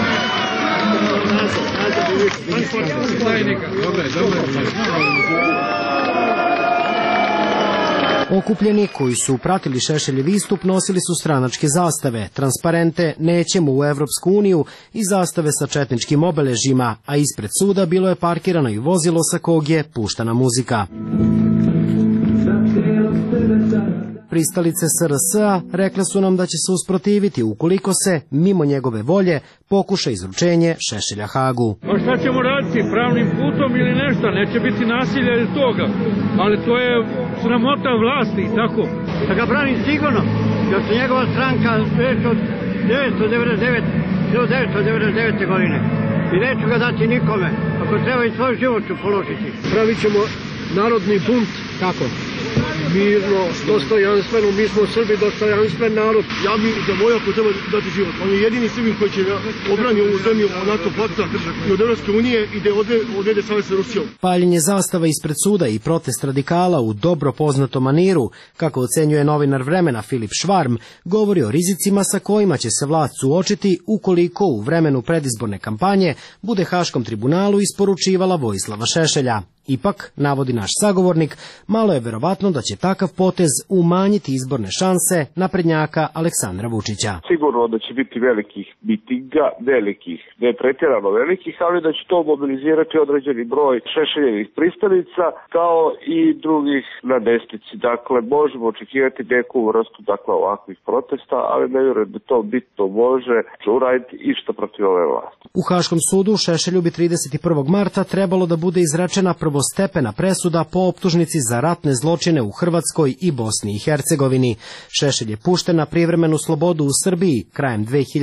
Okupljeni koji su pratili Šešeljev istup nosili su stranačke zastave, transparente "Nećemo u Evropsku uniju" i zastave sa četničkim obeležjima, a ispred suda bilo je parkirano i vozilo sa kog je puštana muzika. Pristalice SRS-a rekle su nam da će se usprotiviti ukoliko se, mimo njegove volje, pokuša izručenje Šešelja Hagu. Pa šta ćemo raditi, pravnim putom ili nešto, neće biti nasilja ili toga, ali to je sramota vlasti i tako. Da ga branim sigurno, jer se njegova stranka već od 1999. godine i neću ga dati nikome, ako treba i svoj život ću položiti. Pravit ćemo narodni bunt. Kako? Mirno, dostojanstveno, mi smo Srbi, dostojanstven narod. Ja bi za Vojaka treba dati život. On je jedini Srbin koji će obrani ovu zemlju od NATO pakta i od Evropske unije i da odvede savez sa Rusijom. Paljenje zastava ispred suda i protest radikala u dobro poznatom maniru, kako ocenjuje novinar Vremena Filip Švarm, govori o rizicima sa kojima će se vlast suočiti ukoliko u vremenu predizborne kampanje bude Haškom tribunalu isporučivala Vojislava Šešelja. Ipak, navodi naš sagovornik, malo je verovatno da će takav potez umanjiti izborne šanse naprednjaka Aleksandra Vučića. Sigurno da će biti velikih mitinga, ne pretjerano velikih, ali da će to mobilizirati određeni broj Šešeljevih pristalica, kao i drugih na desnici. Dakle, možemo očekivati neku vrstu ovakvih protesta, ali ne vjerujem da to bitno može uraditi išta protiv ove vlasti. U Haškom sudu Šešelju bi 31. marta trebalo da bude izrečena prvostepena presuda po optužnici za ratne zločine u Hrvatskoj i Bosni i Hercegovini. Šešelj je pušten na privremenu slobodu u Srbiji krajem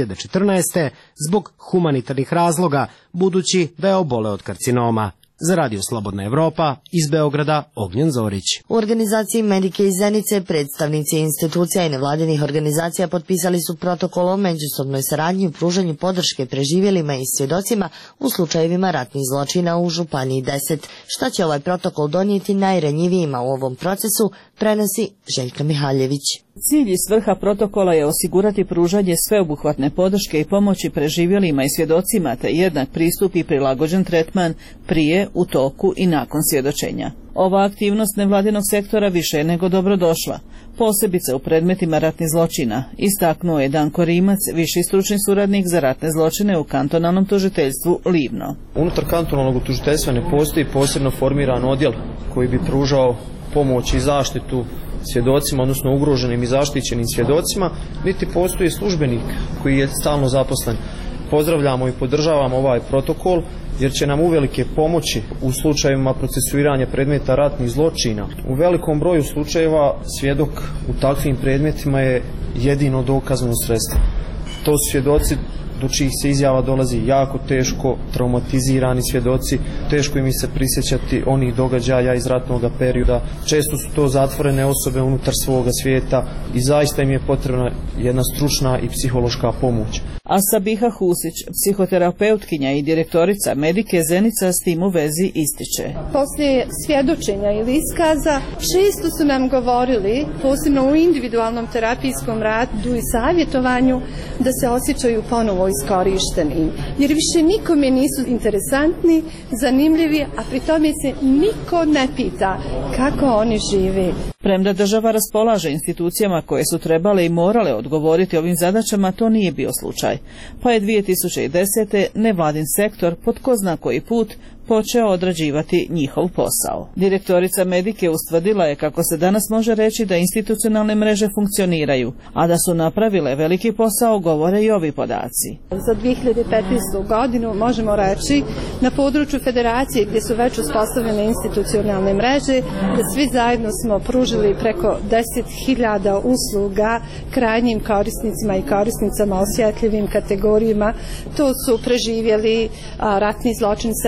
2014. zbog humanitarnih razloga, budući da je oboleo od karcinoma. Za Radio Slobodna Evropa, iz Beograda, Ognjen Zorić. U organizaciji Medike iz Zenice predstavnici institucija i nevladinih organizacija potpisali su protokol o međusobnoj saradnji u pružanju podrške preživjelima i svjedocima u slučajevima ratnih zločina u Županiji 10. Šta će ovaj protokol donijeti najranjivijima u ovom procesu, prenosi Željka Mihaljević. Cilj i svrha protokola je osigurati pružanje sveobuhvatne podrške i pomoći preživjelima i svjedocima te jednak pristup i prilagođen tretman prije, u toku i nakon svjedočenja. Ova aktivnost nevladinog sektora više je nego dobrodošla, posebice u predmetima ratnih zločina, istaknuo je Danko Rimac, viši stručni suradnik za ratne zločine u kantonalnom tužiteljstvu Livno. Unutar kantonalnog tužiteljstva ne postoji posebno formiran odjel koji bi pružao pomoć i zaštitu svjedocima, odnosno ugroženim i zaštićenim svjedocima, niti postoji službenik koji je stalno zaposlen. Pozdravljamo i podržavamo ovaj protokol jer će nam uvelike pomoći u slučajevima procesuiranja predmeta ratnih zločina. U velikom broju slučajeva svjedok u takvim predmetima je jedino dokazno sredstvo. To su svjedoci do čijih se izjava dolazi jako teško, traumatizirani svjedoci, teško im se prisjećati onih događaja iz ratnog perioda. Često su to zatvorene osobe unutar svoga svijeta i zaista im je potrebna jedna stručna i psihološka pomoć. A Sabiha Husić, psihoterapeutkinja i direktorica Medike Zenica, s tim u vezi ističe. Poslije svjedočenja ili iskaza često su nam govorili, posebno u individualnom terapijskom radu i savjetovanju, da se osjećaju ponovo iskorišteni, jer više nikome nisu interesantni, zanimljivi, a pri tome se niko ne pita kako oni žive. Premda država raspolaže institucijama koje su trebale i morale odgovoriti ovim zadaćama, to nije bio slučaj. Pa je 2010. nevladin sektor pod ko zna koji put počeo odrađivati njihov posao. Direktorica Medike ustvrdila je kako se danas može reći da institucionalne mreže funkcioniraju, a da su napravile veliki posao govore i ovi podaci. Za 2015. godinu možemo reći na području federacije gdje su već uspostavljene institucionalne mreže, da svi zajedno smo pružili preko 10.000 usluga krajnjim korisnicima i korisnicama osjetljivim kategorijama. To su preživjeli ratni zločin, seksualno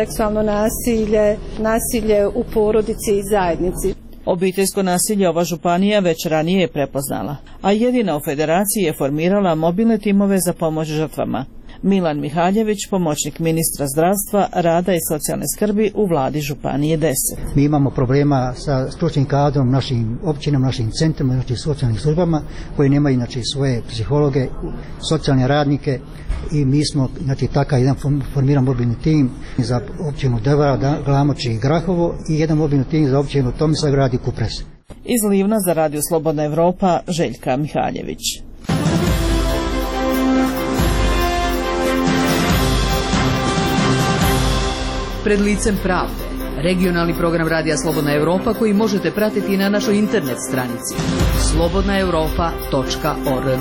nasilje u porodici i zajednici. Obiteljsko nasilje ova županija već ranije je prepoznala, a jedina u federaciji je formirala mobilne timove za pomoć žrtvama. Milan Mihaljević, pomoćnik ministra zdravstva, rada i socijalne skrbi u vladi Županije 10. Mi imamo problema sa stručnim kadrom našim općinama, našim centrima, našim socijalnim službama koji nemaju znači svoje psihologe, socijalne radnike i mi smo znači takav jedan formiran mobilni tim za općinu Drvar, Glamoč i Grahovo i jedan mobilni tim za općinu Tomislavgrad i Kupres. Iz Livna za Radio Slobodna Evropa, Željka Mihaljević. Pred licem pravde. Regionalni program Radija Slobodna Evropa koji možete pratiti na našoj internet stranici slobodnaevropa.org.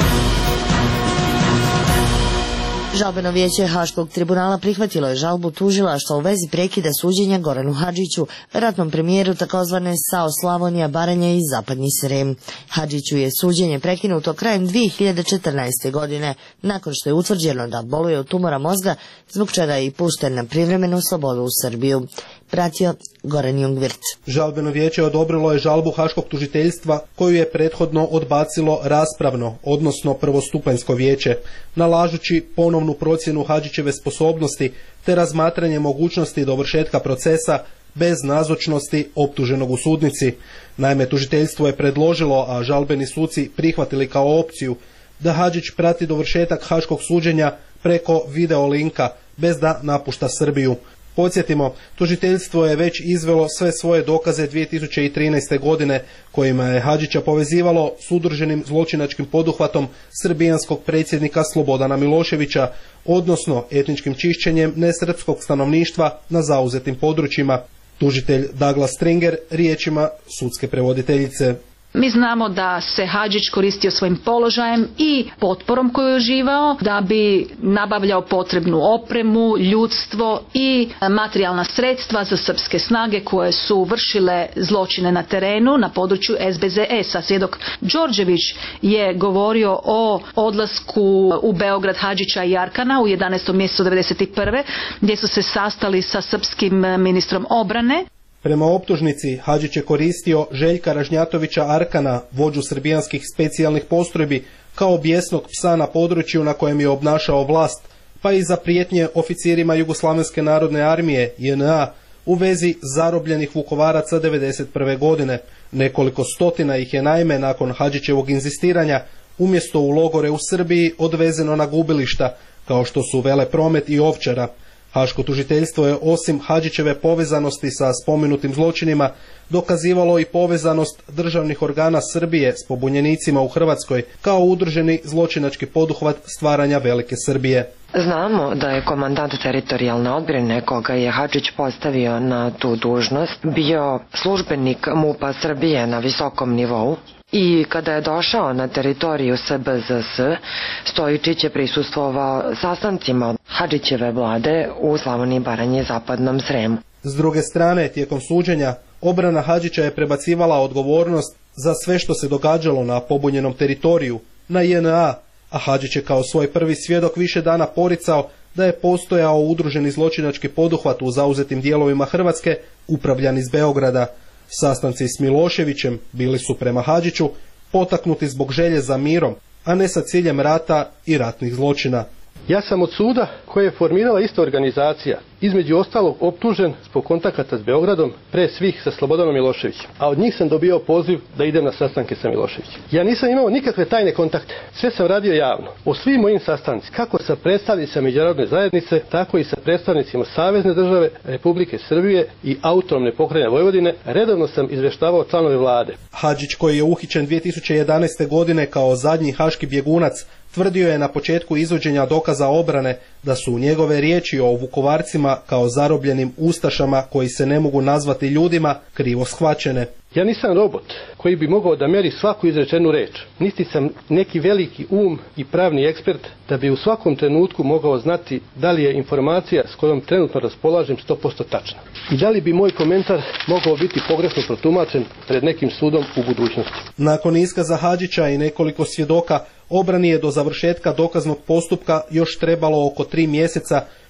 Žalbeno vijeće Haškog tribunala prihvatilo je žalbu tužilaštva u vezi prekida suđenja Goranu Hadžiću, ratnom premijeru takozvane SAO Slavonija, Baranja i Zapadni Srem. Hadžiću je suđenje prekinuto krajem 2014. godine, nakon što je utvrđeno da boluje od tumora mozga, zbog čega je i pušten na privremenu slobodu u Srbiju. Pratio Goran Jungvirt. Žalbeno vijeće odobrilo je žalbu Haškog tužiteljstva koju je prethodno odbacilo raspravno, odnosno prvostupanjsko vijeće, nalažući ponovnu procjenu Hadžićeve sposobnosti te razmatranje mogućnosti dovršetka procesa bez nazočnosti optuženog u sudnici. Naime, tužiteljstvo je predložilo, a žalbeni suci prihvatili kao opciju, da Hadžić prati dovršetak haškog suđenja preko video linka, bez da napušta Srbiju. Podsjetimo, tužiteljstvo je već izvelo sve svoje dokaze 2013. godine, kojima je Hadžića povezivalo s udruženim zločinačkim poduhvatom srbijanskog predsjednika Slobodana Miloševića, odnosno etničkim čišćenjem nesrpskog stanovništva na zauzetim područjima. Tužitelj Douglas Stringer riječima sudske prevoditeljice. Mi znamo da se Hadžić koristio svojim položajem i potporom koju je uživao da bi nabavljao potrebnu opremu, ljudstvo i materijalna sredstva za srpske snage koje su vršile zločine na terenu na području SBZS-a. Svjedok Đorđević je govorio o odlasku u Beograd Hadžića i Arkana u 11. mjesecu 1991. gdje su se sastali sa srpskim ministrom obrane. Prema optužnici, Hadžić je koristio Željka Ražnjatovića Arkana, vođu srbijanskih specijalnih postrojbi, kao bijesnog psa na području na kojem je obnašao vlast, pa i za prijetnje oficirima Jugoslavenske narodne armije, JNA, u vezi zarobljenih Vukovaraca 1991. godine. Nekoliko stotina ih je naime nakon Hadžićevog inzistiranja umjesto u logore u Srbiji odvezeno na gubilišta, kao što su Velepromet i Ovčara. Haško tužiteljstvo je osim Hadžićeve povezanosti sa spomenutim zločinima dokazivalo i povezanost državnih organa Srbije s pobunjenicima u Hrvatskoj kao udruženi zločinački poduhvat stvaranja Velike Srbije. Znamo da je komandant teritorijalne odbrane koga je Hadžić postavio na tu dužnost bio službenik MUP-a Srbije na visokom nivou. I kada je došao na teritoriju SBZS, Stojičić je prisustvovao sastancima Hadžićeve vlade u Slavoniji, Baranji i Zapadnom Sremu. S druge strane, tijekom suđenja, obrana Hadžića je prebacivala odgovornost za sve što se događalo na pobunjenom teritoriju, na JNA, a Hadžić je kao svoj prvi svjedok više dana poricao da je postojao udruženi zločinački poduhvat u zauzetim dijelovima Hrvatske, upravljan iz Beograda. Sastanci s Miloševićem bili su prema Hadžiću potaknuti zbog želje za mirom, a ne sa ciljem rata i ratnih zločina. Ja sam od suda koje je formirala ista organizacija, između ostalog optužen zbog kontakata s Beogradom, pre svih sa Slobodanom Miloševićem, a od njih sam dobio poziv da idem na sastanke sa Miloševićem. Ja nisam imao nikakve tajne kontakte, sve sam radio javno. O svim mojim sastancima, kako sa predstavnicima međunarodne zajednice, tako i sa predstavnicima Savezne države, Republike Srbije i autonomne pokrajine Vojvodine, redovno sam izvještavao članove vlade. Hadžić, koji je uhićen 2011. godine kao zadnji haški bjegunac, tvrdio je na početku izvođenja dokaza obrane da su njegove riječi o Vukovarcima kao zarobljenim ustašama koji se ne mogu nazvati ljudima krivo shvaćene. Ja nisam robot koji bi mogao da meri svaku izrečenu reč. Niti sam neki veliki i pravni ekspert da bi u svakom trenutku mogao znati da li je informacija s kojom trenutno raspolažem 100% tačna. I da li bi moj komentar mogao biti pogrešno protumačen pred nekim sudom u budućnosti. Nakon iskaza Hadžića i nekoliko svjedoka, obrani je do završetka dokaznog postupka još trebalo oko 3 mjeseca,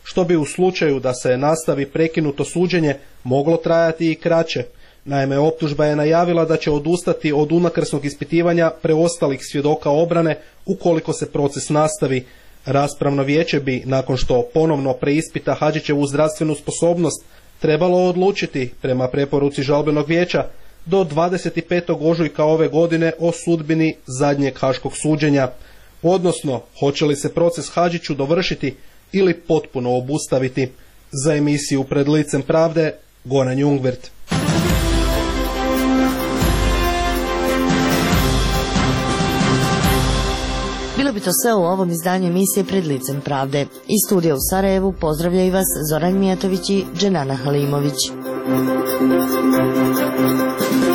što bi u slučaju da se nastavi prekinuto suđenje moglo trajati i kraće. Naime, optužba je najavila da će odustati od unakrsnog ispitivanja preostalih svjedoka obrane ukoliko se proces nastavi. Raspravno vijeće bi, nakon što ponovno preispita Hadžićevu zdravstvenu sposobnost, trebalo odlučiti, prema preporuci žalbenog vijeća, do 25. ožujka ove godine o sudbini zadnjeg haškog suđenja, odnosno hoće li se proces Hadžiću dovršiti ili potpuno obustaviti. Za emisiju Pred licem pravde, Goran Jungwirth. Bilo bi to sve u ovom izdanju emisije Pred licem pravde. Iz studija u Sarajevu pozdravljaju vas Zoran Mijatović i Dženana Halimović.